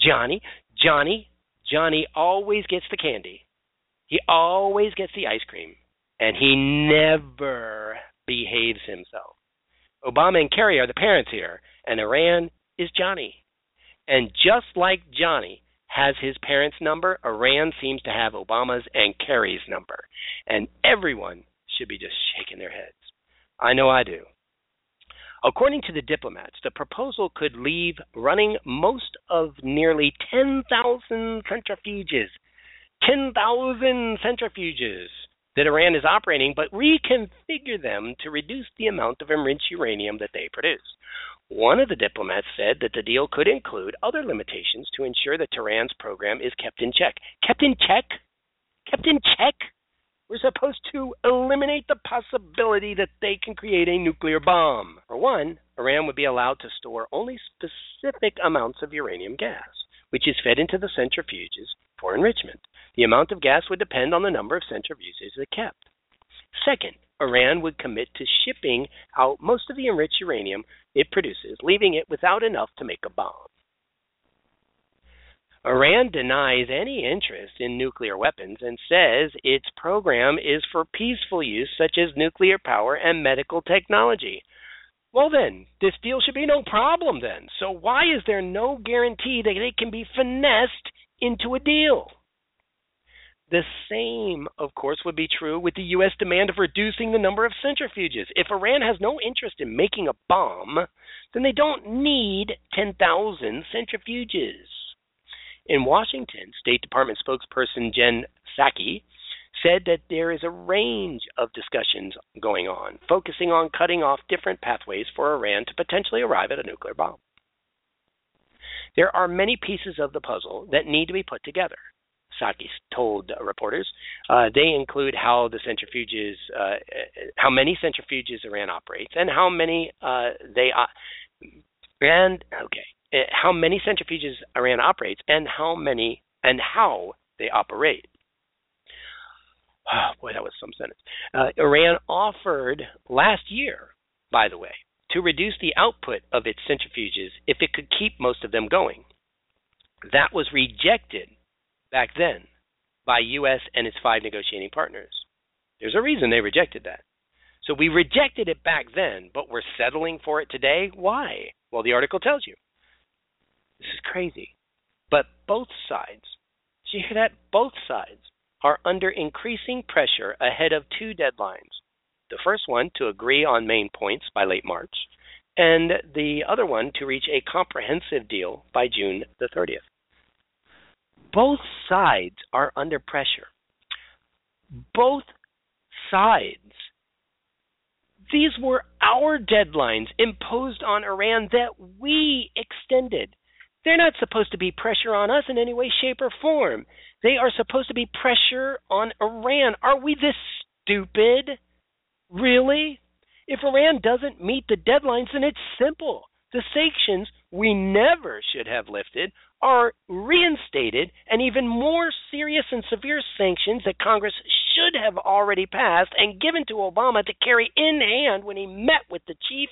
always gets the candy. He always gets the ice cream. And he never behaves himself. Obama and Kerry are the parents here, and Iran is Johnny. And just like Johnny has his parents' number, Iran seems to have Obama's and Kerry's number. And everyone should be just shaking their heads. I know I do. According to the diplomats, the proposal could leave running most of nearly 10,000 centrifuges. 10,000 centrifuges that Iran is operating, but reconfigure them to reduce the amount of enriched uranium that they produce. One of the diplomats said that the deal could include other limitations to ensure that Tehran's program is kept in check. Kept in check? Kept in check? We're supposed to eliminate the possibility that they can create a nuclear bomb. For one, Iran would be allowed to store only specific amounts of uranium gas, which is fed into the centrifuges for enrichment. The amount of gas would depend on the number of centrifuges it kept. Second, Iran would commit to shipping out most of the enriched uranium it produces, leaving it without enough to make a bomb. Iran denies any interest in nuclear weapons and says its program is for peaceful use such as nuclear power and medical technology. Well then, this deal should be no problem then. So why is there no guarantee that it can be finessed into a deal? The same, of course, would be true with the U.S. demand of reducing the number of centrifuges. If Iran has no interest in making a bomb, then they don't need 10,000 centrifuges. In Washington, State Department spokesperson Jen Psaki said that there is a range of discussions going on, focusing on cutting off different pathways for Iran to potentially arrive at a nuclear bomb. There are many pieces of the puzzle that need to be put together, Psaki told reporters. They include how many centrifuges Iran operates, and how many how many centrifuges Iran operates, and how they operate. Oh, boy, that was some sentence. Iran offered last year, by the way, to reduce the output of its centrifuges if it could keep most of them going. That was rejected back then by U.S. and its 5 negotiating partners. There's a reason they rejected that. So we rejected it back then, but we're settling for it today. Why? Well, the article tells you. This is crazy. But both sides, did you hear that? Both sides are under increasing pressure ahead of 2 deadlines. The first one to agree on main points by late March, and the other one to reach a comprehensive deal by June the 30th. Both sides are under pressure. Both sides. These were our deadlines imposed on Iran that we extended. They're not supposed to be pressure on us in any way, shape, or form. They are supposed to be pressure on Iran. Are we this stupid? Really? If Iran doesn't meet the deadlines, then it's simple. The sanctions we never should have lifted are reinstated, and even more serious and severe sanctions that Congress should have already passed and given to Obama to carry in hand when he met with the chief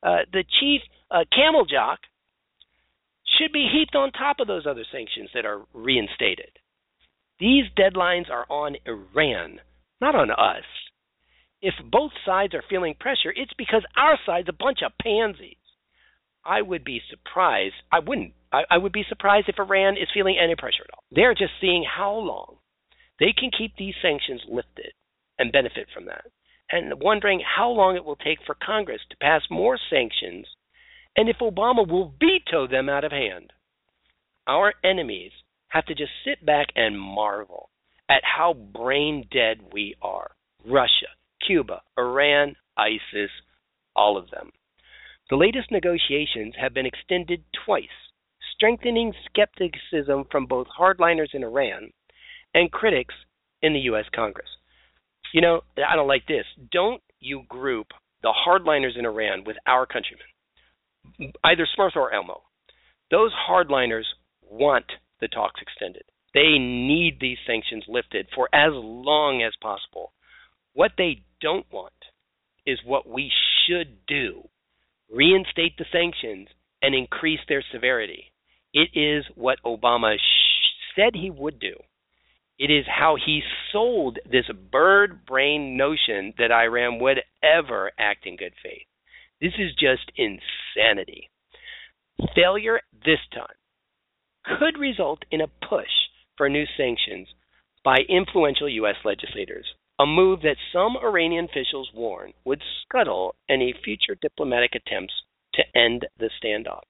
camel jock should be heaped on top of those other sanctions that are reinstated. These deadlines are on Iran, not on us. If both sides are feeling pressure, it's because our side's a bunch of pansies. I would be surprised. I would be surprised if Iran is feeling any pressure at all. They're just seeing how long they can keep these sanctions lifted and benefit from that, and wondering how long it will take for Congress to pass more sanctions, and if Obama will veto them out of hand. Our enemies have to just sit back and marvel at how brain dead we are. Russia, Cuba, Iran, ISIS, all of them. The latest negotiations have been extended twice, strengthening skepticism from both hardliners in Iran and critics in the U.S. Congress. You know, I don't like this. Don't you group the hardliners in Iran with our countrymen, either Smurf or Elmo. Those hardliners want the talks extended. They need these sanctions lifted for as long as possible. What they don't want is what we should do: reinstate the sanctions and increase their severity. It is what Obama said he would do. It is how he sold this bird brain notion that Iran would ever act in good faith. This is just insanity. Failure this time could result in a push for new sanctions by influential U.S. legislators, a move that some Iranian officials warn would scuttle any future diplomatic attempts to end the standoff.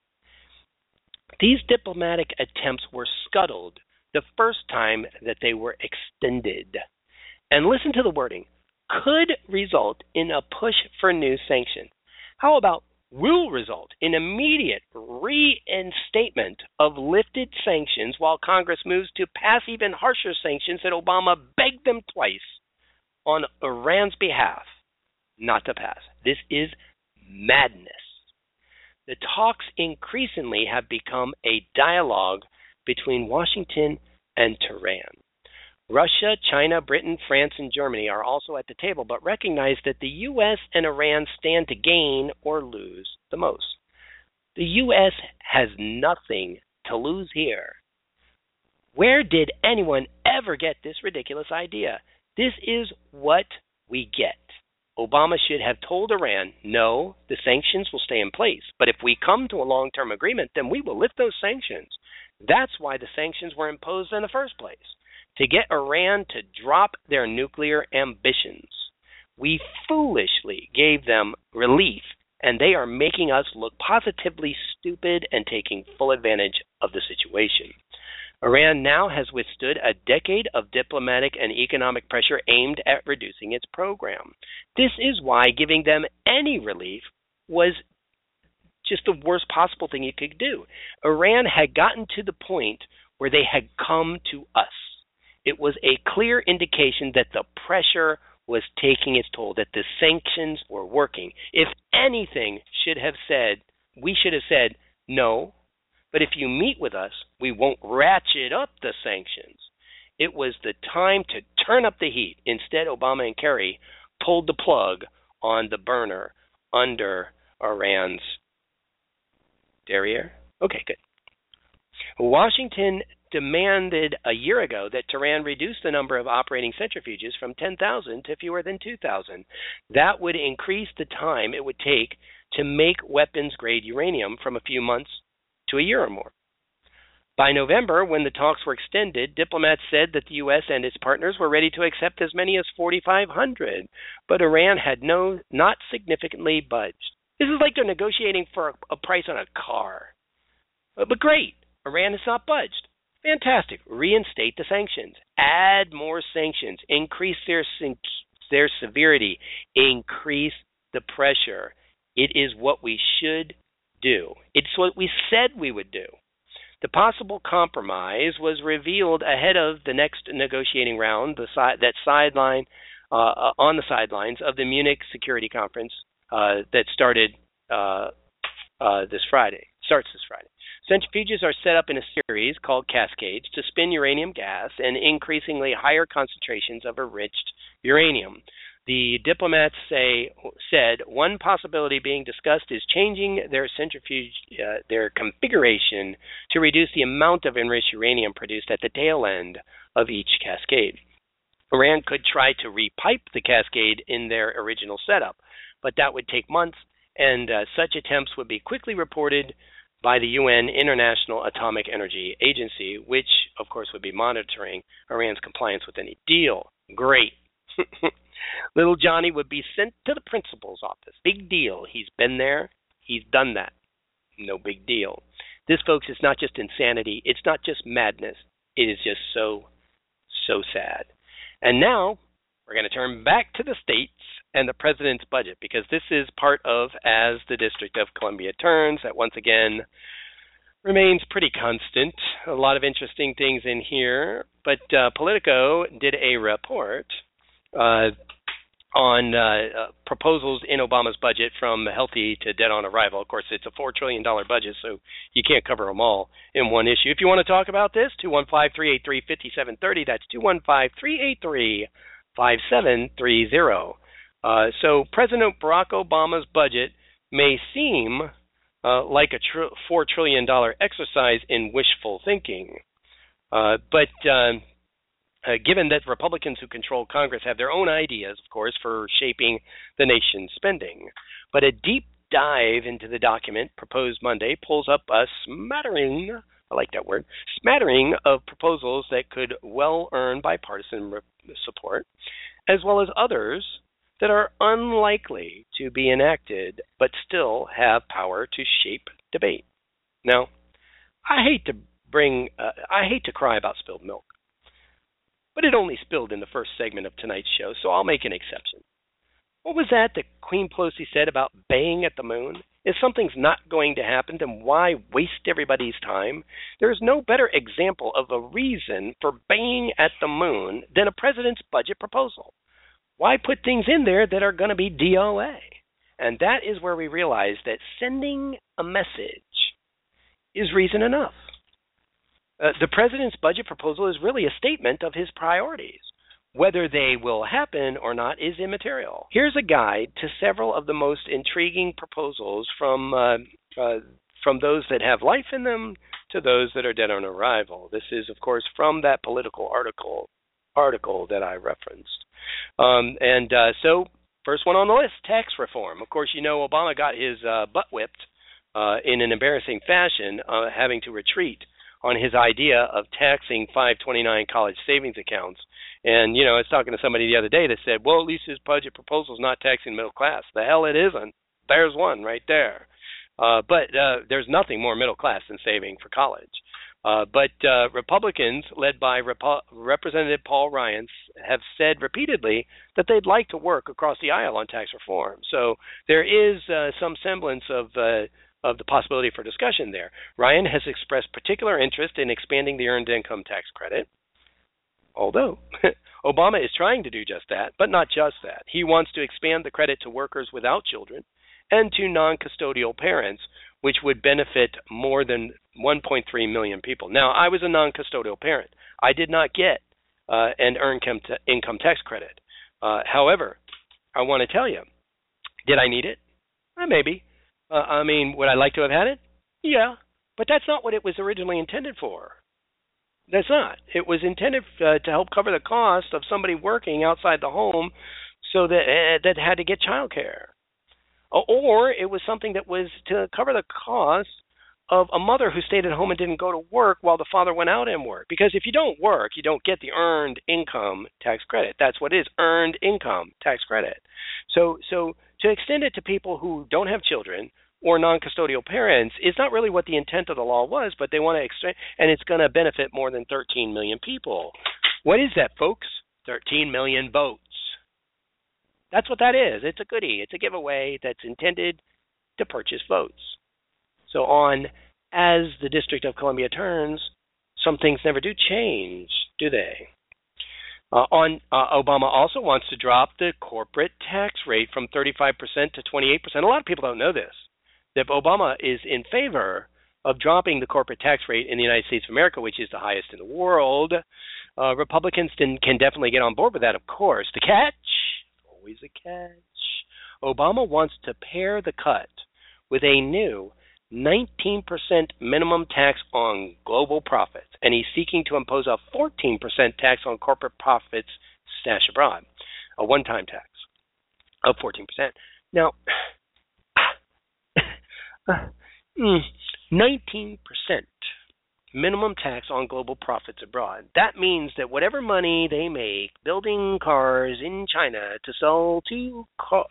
These diplomatic attempts were scuttled the first time that they were extended. And listen to the wording: could result in a push for new sanctions. How about will result in immediate reinstatement of lifted sanctions while Congress moves to pass even harsher sanctions that Obama begged them twice on Iran's behalf not to pass? This is madness. The talks increasingly have become a dialogue between Washington and Tehran. Russia, China, Britain, France, and Germany are also at the table, but recognize that the U.S. and Iran stand to gain or lose the most. The U.S. has nothing to lose here. Where did anyone ever get this ridiculous idea? This is what we get. Obama should have told Iran, no, the sanctions will stay in place, but if we come to a long-term agreement, then we will lift those sanctions. That's why the sanctions were imposed in the first place, to get Iran to drop their nuclear ambitions. We foolishly gave them relief, and they are making us look positively stupid and taking full advantage of the situation. Iran now has withstood a decade of diplomatic and economic pressure aimed at reducing its program. This is why giving them any relief was just the worst possible thing you could do. Iran had gotten to the point where they had come to us. It was a clear indication that the pressure was taking its toll, that the sanctions were working. If anything we should have said, no, but if you meet with us, we won't ratchet up the sanctions. It was the time to turn up the heat. Instead, Obama and Kerry pulled the plug on the burner under Iran's derriere. Okay, good. Washington demanded a year ago that Tehran reduce the number of operating centrifuges from 10,000 to fewer than 2,000. That would increase the time it would take to make weapons-grade uranium from a few months to a year or more. By November, when the talks were extended, diplomats said that the U.S. and its partners were ready to accept as many as 4,500, but Iran had not significantly budged. This is like they're negotiating for a price on a car. But great, Iran has not budged. Fantastic. Reinstate the sanctions. Add more sanctions. Increase their severity. Increase the pressure. It is what we should do. It's what we said we would do. The possible compromise was revealed ahead of the next negotiating round, on the sidelines of the Munich Security Conference that starts this Friday. Centrifuges are set up in a series called cascades to spin uranium gas and increasingly higher concentrations of enriched uranium. The diplomats said one possibility being discussed is changing their centrifuge, their configuration to reduce the amount of enriched uranium produced at the tail end of each cascade. Iran could try to repipe the cascade in their original setup, but that would take months, and such attempts would be quickly reported by the UN International Atomic Energy Agency, which, of course, would be monitoring Iran's compliance with any deal. Great. Little Johnny would be sent to the principal's office. Big deal. He's been there. He's done that. No big deal. This, folks, is not just insanity. It's not just madness. It is just so sad. And now, we're going to turn back to the states and the president's budget, because this is part of As the District of Columbia Turns, that once again remains pretty constant. A lot of interesting things in here, but Politico did a report on proposals in Obama's budget from healthy to dead on arrival. Of course, it's a $4 trillion budget, so you can't cover them all in one issue. If you want to talk about this, 215-383-5730. That's 215-383-5730. So President Barack Obama's budget may seem like a $4 trillion exercise in wishful thinking, but given that Republicans who control Congress have their own ideas, of course, for shaping the nation's spending. But a deep dive into the document proposed Monday pulls up a smattering, I like that word, smattering of proposals that could well earn bipartisan support, as well as others that are unlikely to be enacted but still have power to shape debate. Now, I hate to cry about spilled milk, but it only spilled in the first segment of tonight's show, so I'll make an exception. What was that Queen Pelosi said about baying at the moon? If something's not going to happen, then why waste everybody's time? There's no better example of a reason for baying at the moon than a president's budget proposal. Why put things in there that are going to be DOA? And that is where we realize that sending a message is reason enough. The president's budget proposal is really a statement of his priorities. Whether they will happen or not is immaterial. Here's a guide to several of the most intriguing proposals from those that have life in them to those that are dead on arrival. This is, of course, from that Political article that I referenced. So, first one on the list, tax reform. Of course, you know Obama got his butt whipped in an embarrassing fashion, having to retreat on his idea of taxing 529 college savings accounts. And, I was talking to somebody the other day that said, well, at least his budget proposal is not taxing middle class. The hell it isn't. There's one right there. But there's nothing more middle class than saving for college. But Republicans, led by Representative Paul Ryan, have said repeatedly that they'd like to work across the aisle on tax reform. So there is some semblance of the possibility for discussion there. Ryan has expressed particular interest in expanding the Earned Income Tax Credit, although Obama is trying to do just that, but not just that. He wants to expand the credit to workers without children and to non-custodial parents, which would benefit more than 1.3 million people. Now, I was a non-custodial parent. I did not get an Earned Income Tax Credit. However, I want to tell you, did I need it? Maybe. Would I like to have had it? Yeah, but that's not what it was originally intended for. That's not. It was intended to help cover the cost of somebody working outside the home so that had to get child care. Or it was something that was to cover the cost of a mother who stayed at home and didn't go to work while the father went out and worked. Because if you don't work, you don't get the Earned Income Tax Credit. That's what it is, Earned Income Tax Credit. So to extend it to people who don't have children or non-custodial parents is not really what the intent of the law was, but they want to extend, and it's going to benefit more than 13 million people. What is that, folks? 13 million votes. That's what that is. It's a goodie. It's a giveaway that's intended to purchase votes. So on As the District of Columbia Turns, some things never do change, do they? Obama also wants to drop the corporate tax rate from 35% to 28%. A lot of people don't know this, that Obama is in favor of dropping the corporate tax rate in the United States of America, which is the highest in the world. Republicans can definitely get on board with that, of course. The catch, always a catch, Obama wants to pair the cut with a new 19% minimum tax on global profits, and he's seeking to impose a 14% tax on corporate profits stashed abroad, a one-time tax of 14%. Now, 19% minimum tax on global profits abroad. That means that whatever money they make building cars in China to sell to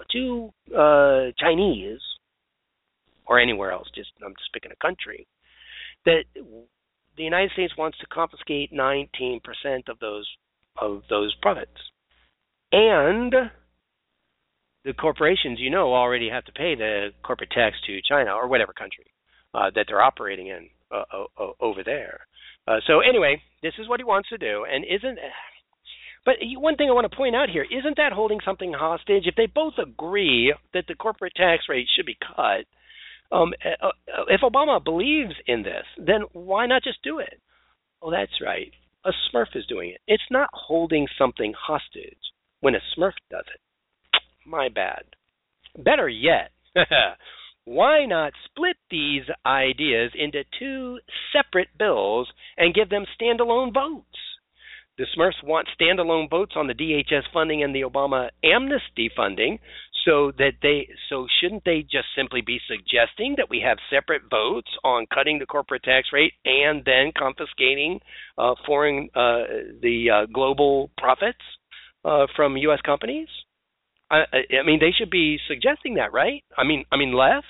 Chinese or anywhere else, I'm just picking a country, that the United States wants to confiscate 19% of those profits. And the corporations, already have to pay the corporate tax to China or whatever country that they're operating in over there. So anyway, this is what he wants to do, and isn't. But one thing I want to point out here, isn't that holding something hostage? If they both agree that the corporate tax rate should be cut, if Obama believes in this, then why not just do it? Oh, that's right. A Smurf is doing it. It's not holding something hostage when a Smurf does it. My bad. Better yet, why not split these ideas into two separate bills and give them standalone votes? The Smurfs want standalone votes on the DHS funding and the Obama amnesty funding, so shouldn't they just simply be suggesting that we have separate votes on cutting the corporate tax rate and then confiscating global profits from U.S. companies? I mean, they should be suggesting that, right? I mean, left.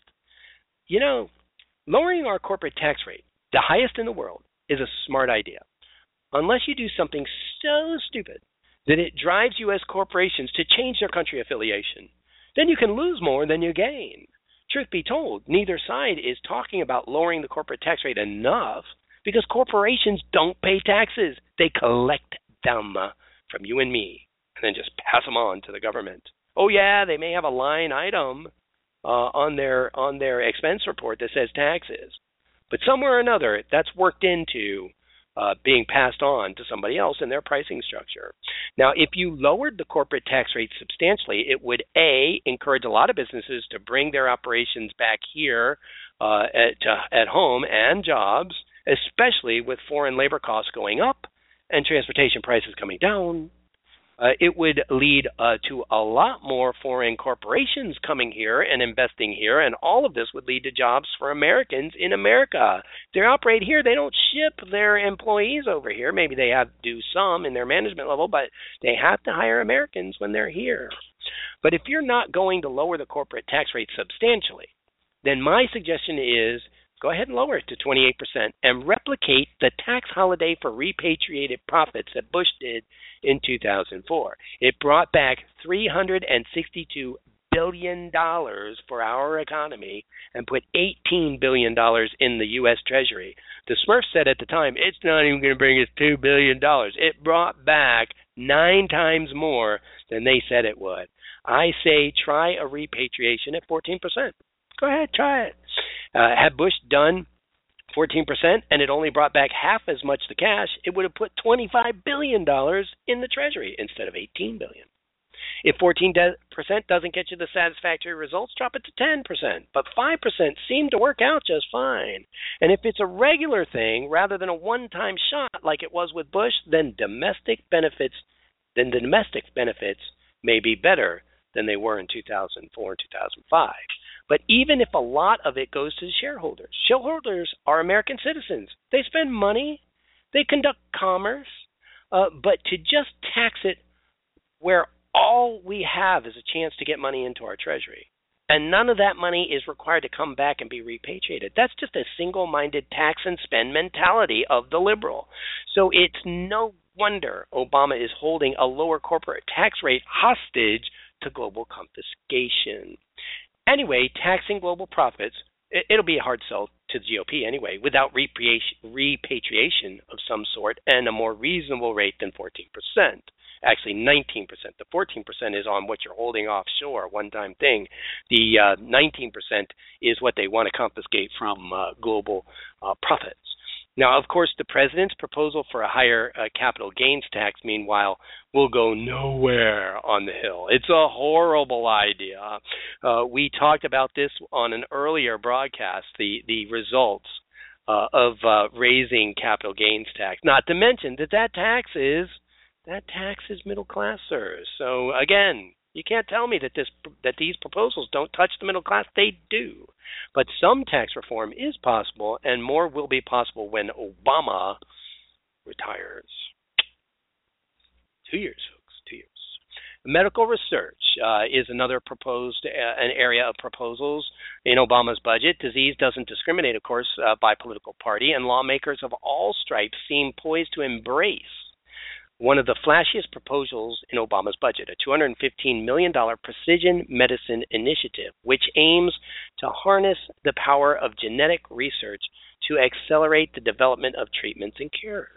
Lowering our corporate tax rate, the highest in the world, is a smart idea. Unless you do something so stupid that it drives U.S. corporations to change their country affiliation, then you can lose more than you gain. Truth be told, neither side is talking about lowering the corporate tax rate enough because corporations don't pay taxes. They collect them from you and me and then just pass them on to the government. Oh, yeah, they may have a line item on their expense report that says taxes, but somewhere or another that's worked into being passed on to somebody else in their pricing structure. Now, if you lowered the corporate tax rate substantially, it would, A, encourage a lot of businesses to bring their operations back here at home and jobs, especially with foreign labor costs going up and transportation prices coming down. It would lead to a lot more foreign corporations coming here and investing here, and all of this would lead to jobs for Americans in America. They operate here. They don't ship their employees over here. Maybe they have to do some in their management level, but they have to hire Americans when they're here. But if you're not going to lower the corporate tax rate substantially, then my suggestion is go ahead and lower it to 28% and replicate the tax holiday for repatriated profits that Bush did in 2004. It brought back $362 billion for our economy and put $18 billion in the U.S. Treasury. The Smurfs said at the time, it's not even going to bring us $2 billion. It brought back 9 times more than they said it would. I say try a repatriation at 14%. Go ahead, try it. Had Bush done 14% and it only brought back half as much the cash, it would have put $25 billion in the Treasury instead of $18 billion. If 14% doesn't get you the satisfactory results, drop it to 10%. But 5% seemed to work out just fine. And if it's a regular thing rather than a one-time shot like it was with Bush, then the domestic benefits may be better than they were in 2004 and 2005. But even if a lot of it goes to shareholders are American citizens. They spend money, they conduct commerce, but to just tax it where all we have is a chance to get money into our treasury, and none of that money is required to come back and be repatriated. That's just a single-minded tax and spend mentality of the liberal. So it's no wonder Obama is holding a lower corporate tax rate hostage to global confiscation. Anyway, taxing global profits, it'll be a hard sell to the GOP anyway, without repatriation of some sort and a more reasonable rate than 14%. Actually, 19%. The 14% is on what you're holding offshore, a one-time thing. The 19% is what they want to confiscate from global profits. Now, of course, the president's proposal for a higher capital gains tax, meanwhile, will go nowhere on the Hill. It's a horrible idea. We talked about this on an earlier broadcast, the results of raising capital gains tax. Not to mention that tax is middle classers. So again, you can't tell me that these proposals don't touch the middle class. They do. But some tax reform is possible, and more will be possible when Obama retires. 2 years, folks, 2 years. Medical research is another an area of proposals in Obama's budget. Disease doesn't discriminate, of course, by political party, and lawmakers of all stripes seem poised to embrace one of the flashiest proposals in Obama's budget, a $215 million precision medicine initiative, which aims to harness the power of genetic research to accelerate the development of treatments and cures.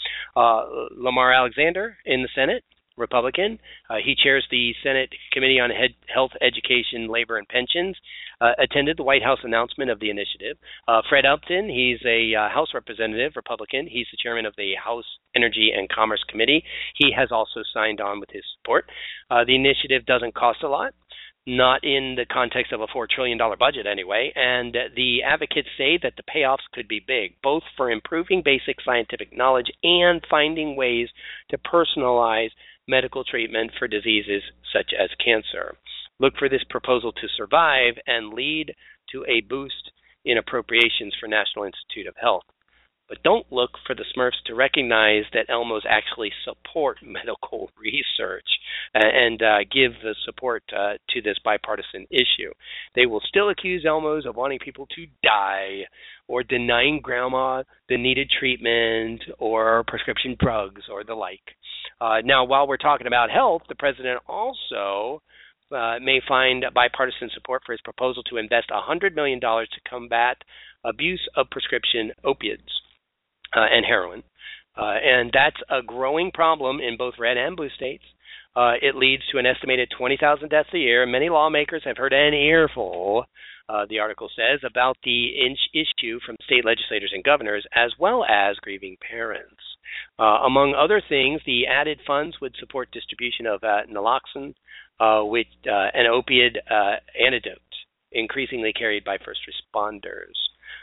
Lamar Alexander in the Senate, Republican. He chairs the Senate Committee on Health, Education, Labor, and Pensions, attended the White House announcement of the initiative. Fred Upton, he's a House representative, Republican. He's the chairman of the House Energy and Commerce Committee. He has also signed on with his support. The initiative doesn't cost a lot, not in the context of a $4 trillion budget anyway, and the advocates say that the payoffs could be big, both for improving basic scientific knowledge and finding ways to personalize medical treatment for diseases such as cancer. Look for this proposal to survive and lead to a boost in appropriations for National Institute of Health. But don't look for the Smurfs to recognize that Elmos actually support medical research and give the support to this bipartisan issue. They will still accuse Elmos of wanting people to die or denying grandma the needed treatment or prescription drugs or the like. Now, while we're talking about health, the president also may find bipartisan support for his proposal to invest $100 million to combat abuse of prescription opiates and heroin. And that's a growing problem in both red and blue states. It leads to an estimated 20,000 deaths a year. Many lawmakers have heard an earful, the article says, about the issue from state legislators and governors, as well as grieving parents. Among other things, the added funds would support distribution of naloxone, which an opiate antidote, increasingly carried by first responders.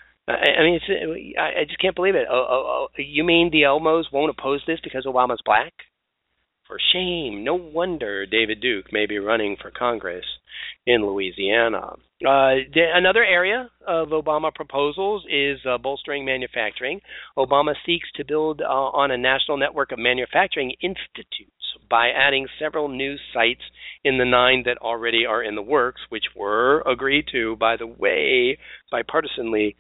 I mean, I just can't believe it. You mean the Elmos won't oppose this because Obama's black? For shame. No wonder David Duke may be running for Congress in Louisiana. Another area of Obama proposals is bolstering manufacturing. Obama seeks to build on a national network of manufacturing institutes by adding several new sites in the 9 that already are in the works, which were agreed to, by the way, bipartisanly,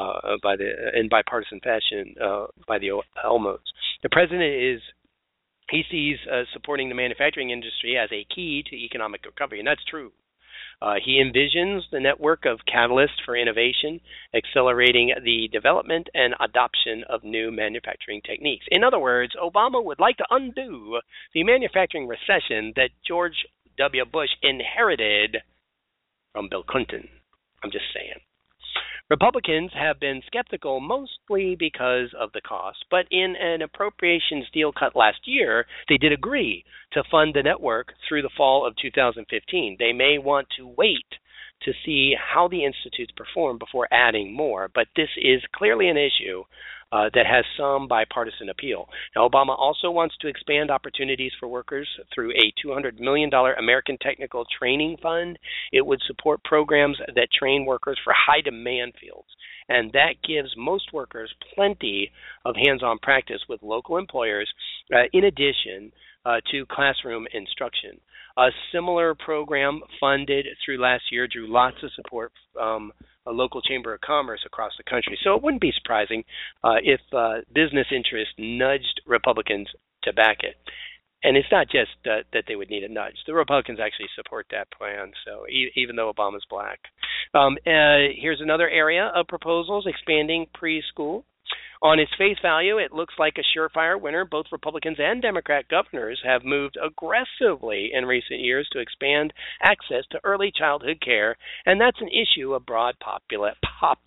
in bipartisan fashion by the Elmos. The president sees supporting the manufacturing industry as a key to economic recovery, and that's true. He envisions the network of catalysts for innovation, accelerating the development and adoption of new manufacturing techniques. In other words, Obama would like to undo the manufacturing recession that George W. Bush inherited from Bill Clinton. I'm just saying. Republicans have been skeptical mostly because of the cost, but in an appropriations deal cut last year, they did agree to fund the network through the fall of 2015. They may want to wait to see how the institutes perform before adding more, but this is clearly an issue that has some bipartisan appeal. Now, Obama also wants to expand opportunities for workers through a $200 million American Technical Training Fund. It would support programs that train workers for high-demand fields, and that gives most workers plenty of hands-on practice with local employers in addition to classroom instruction. A similar program funded through last year drew lots of support from a local chamber of commerce across the country. So it wouldn't be surprising if business interests nudged Republicans to back it. And it's not just that they would need a nudge. The Republicans actually support that plan, so even though Obama's black. Here's another area of proposals, expanding preschool. On its face value, it looks like a surefire winner. Both Republicans and Democrat governors have moved aggressively in recent years to expand access to early childhood care, and that's an issue of broad populist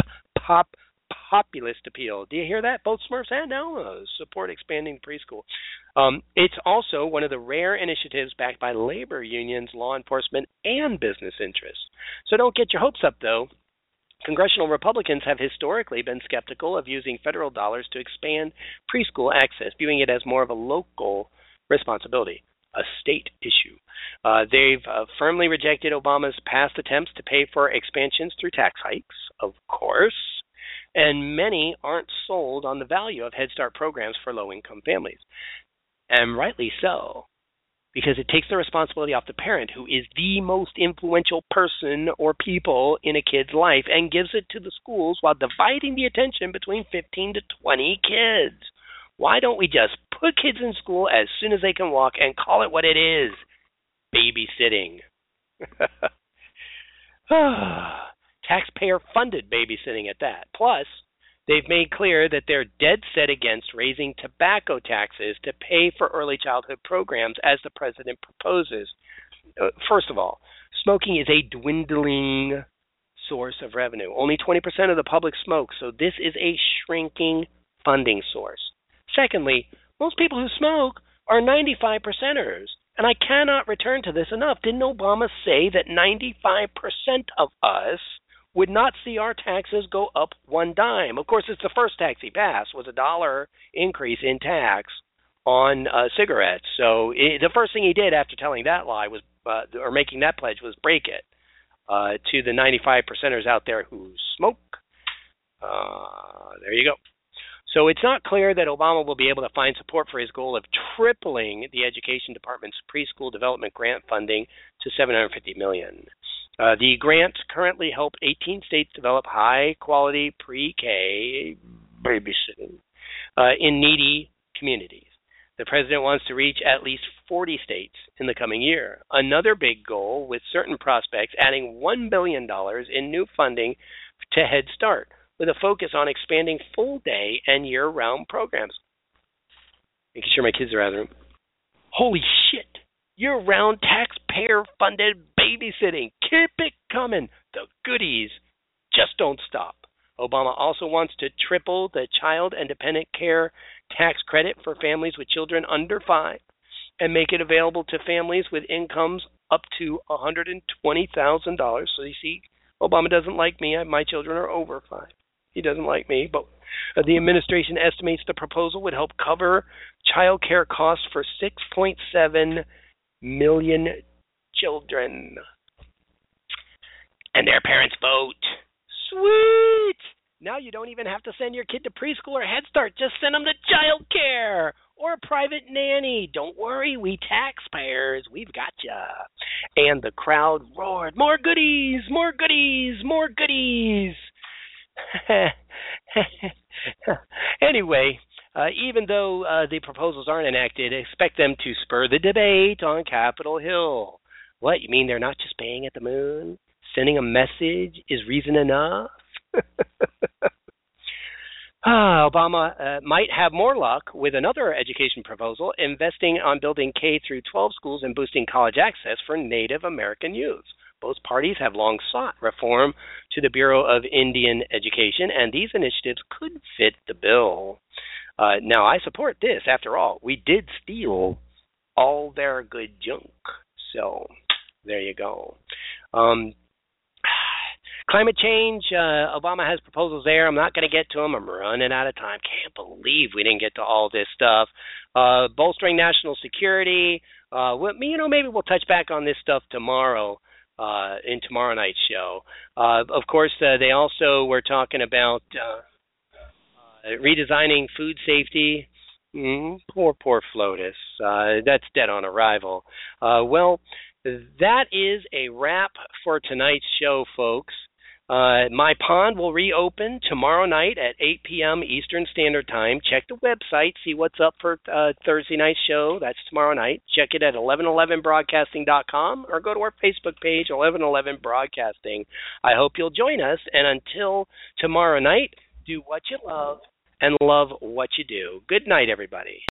appeal. Do you hear that? Both Smurfs and Elmos support expanding preschool. It's also one of the rare initiatives backed by labor unions, law enforcement, and business interests. So don't get your hopes up, though. Congressional Republicans have historically been skeptical of using federal dollars to expand preschool access, viewing it as more of a local responsibility, a state issue. They've firmly rejected Obama's past attempts to pay for expansions through tax hikes, of course, and many aren't sold on the value of Head Start programs for low-income families, and rightly so, because it takes the responsibility off the parent, who is the most influential person or people in a kid's life, and gives it to the schools while dividing the attention between 15 to 20 kids. Why don't we just put kids in school as soon as they can walk and call it what it is, babysitting. Taxpayer-funded babysitting at that. Plus, they've made clear that they're dead set against raising tobacco taxes to pay for early childhood programs as the president proposes. First of all, smoking is a dwindling source of revenue. Only 20% of the public smokes, so this is a shrinking funding source. Secondly, most people who smoke are 95%ers, and I cannot return to this enough. Didn't Obama say that 95% of us would not see our taxes go up one dime? Of course, it's the first tax he passed was $1 increase in tax on cigarettes. So the first thing he did after telling that lie was, or making that pledge, was break it to the 95%ers out there who smoke. There you go. So it's not clear that Obama will be able to find support for his goal of tripling the Education Department's preschool development grant funding to $750 million. The grants currently help 18 states develop high-quality pre-K babysitting in needy communities. The president wants to reach at least 40 states in the coming year. Another big goal, with certain prospects adding $1 billion in new funding to Head Start, with a focus on expanding full-day and year-round programs. Making sure my kids are out of the room. Holy shit! Year-round taxpayer-funded babysitting. Keep it coming. The goodies just don't stop. Obama also wants to triple the child and dependent care tax credit for families with children under 5 and make it available to families with incomes up to $120,000. So you see, Obama doesn't like me. My children are over 5. He doesn't like me, but the administration estimates the proposal would help cover child care costs for 6.7 million children. And their parents vote. Sweet! Now you don't even have to send your kid to preschool or Head Start. Just send them to child care or a private nanny. Don't worry, we taxpayers, we've got ya. And the crowd roared, more goodies, more goodies, more goodies. Anyway, even though the proposals aren't enacted, expect them to spur the debate on Capitol Hill. What, you mean they're not just paying at the moon? Sending a message is reason enough? Obama might have more luck with another education proposal, investing on building K-12 schools and boosting college access for Native American youth. Both parties have long sought reform to the Bureau of Indian Education, and these initiatives could fit the bill. Now, I support this. After all, we did steal all their good junk. So, there you go. Climate change, Obama has proposals there. I'm not going to get to them. I'm running out of time. Can't believe we didn't get to all this stuff. Bolstering national security. Maybe we'll touch back on this stuff tomorrow. In tomorrow night's show. Of course, they also were talking about redesigning food safety. Poor FLOTUS. That's dead on arrival. Well, that is a wrap for tonight's show, folks. My Pond will reopen tomorrow night at 8 p.m. Eastern Standard Time. Check the website, see what's up for Thursday night's show. That's tomorrow night. Check it at 1111broadcasting.com or go to our Facebook page, 1111 Broadcasting. I hope you'll join us. And until tomorrow night, do what you love and love what you do. Good night, everybody.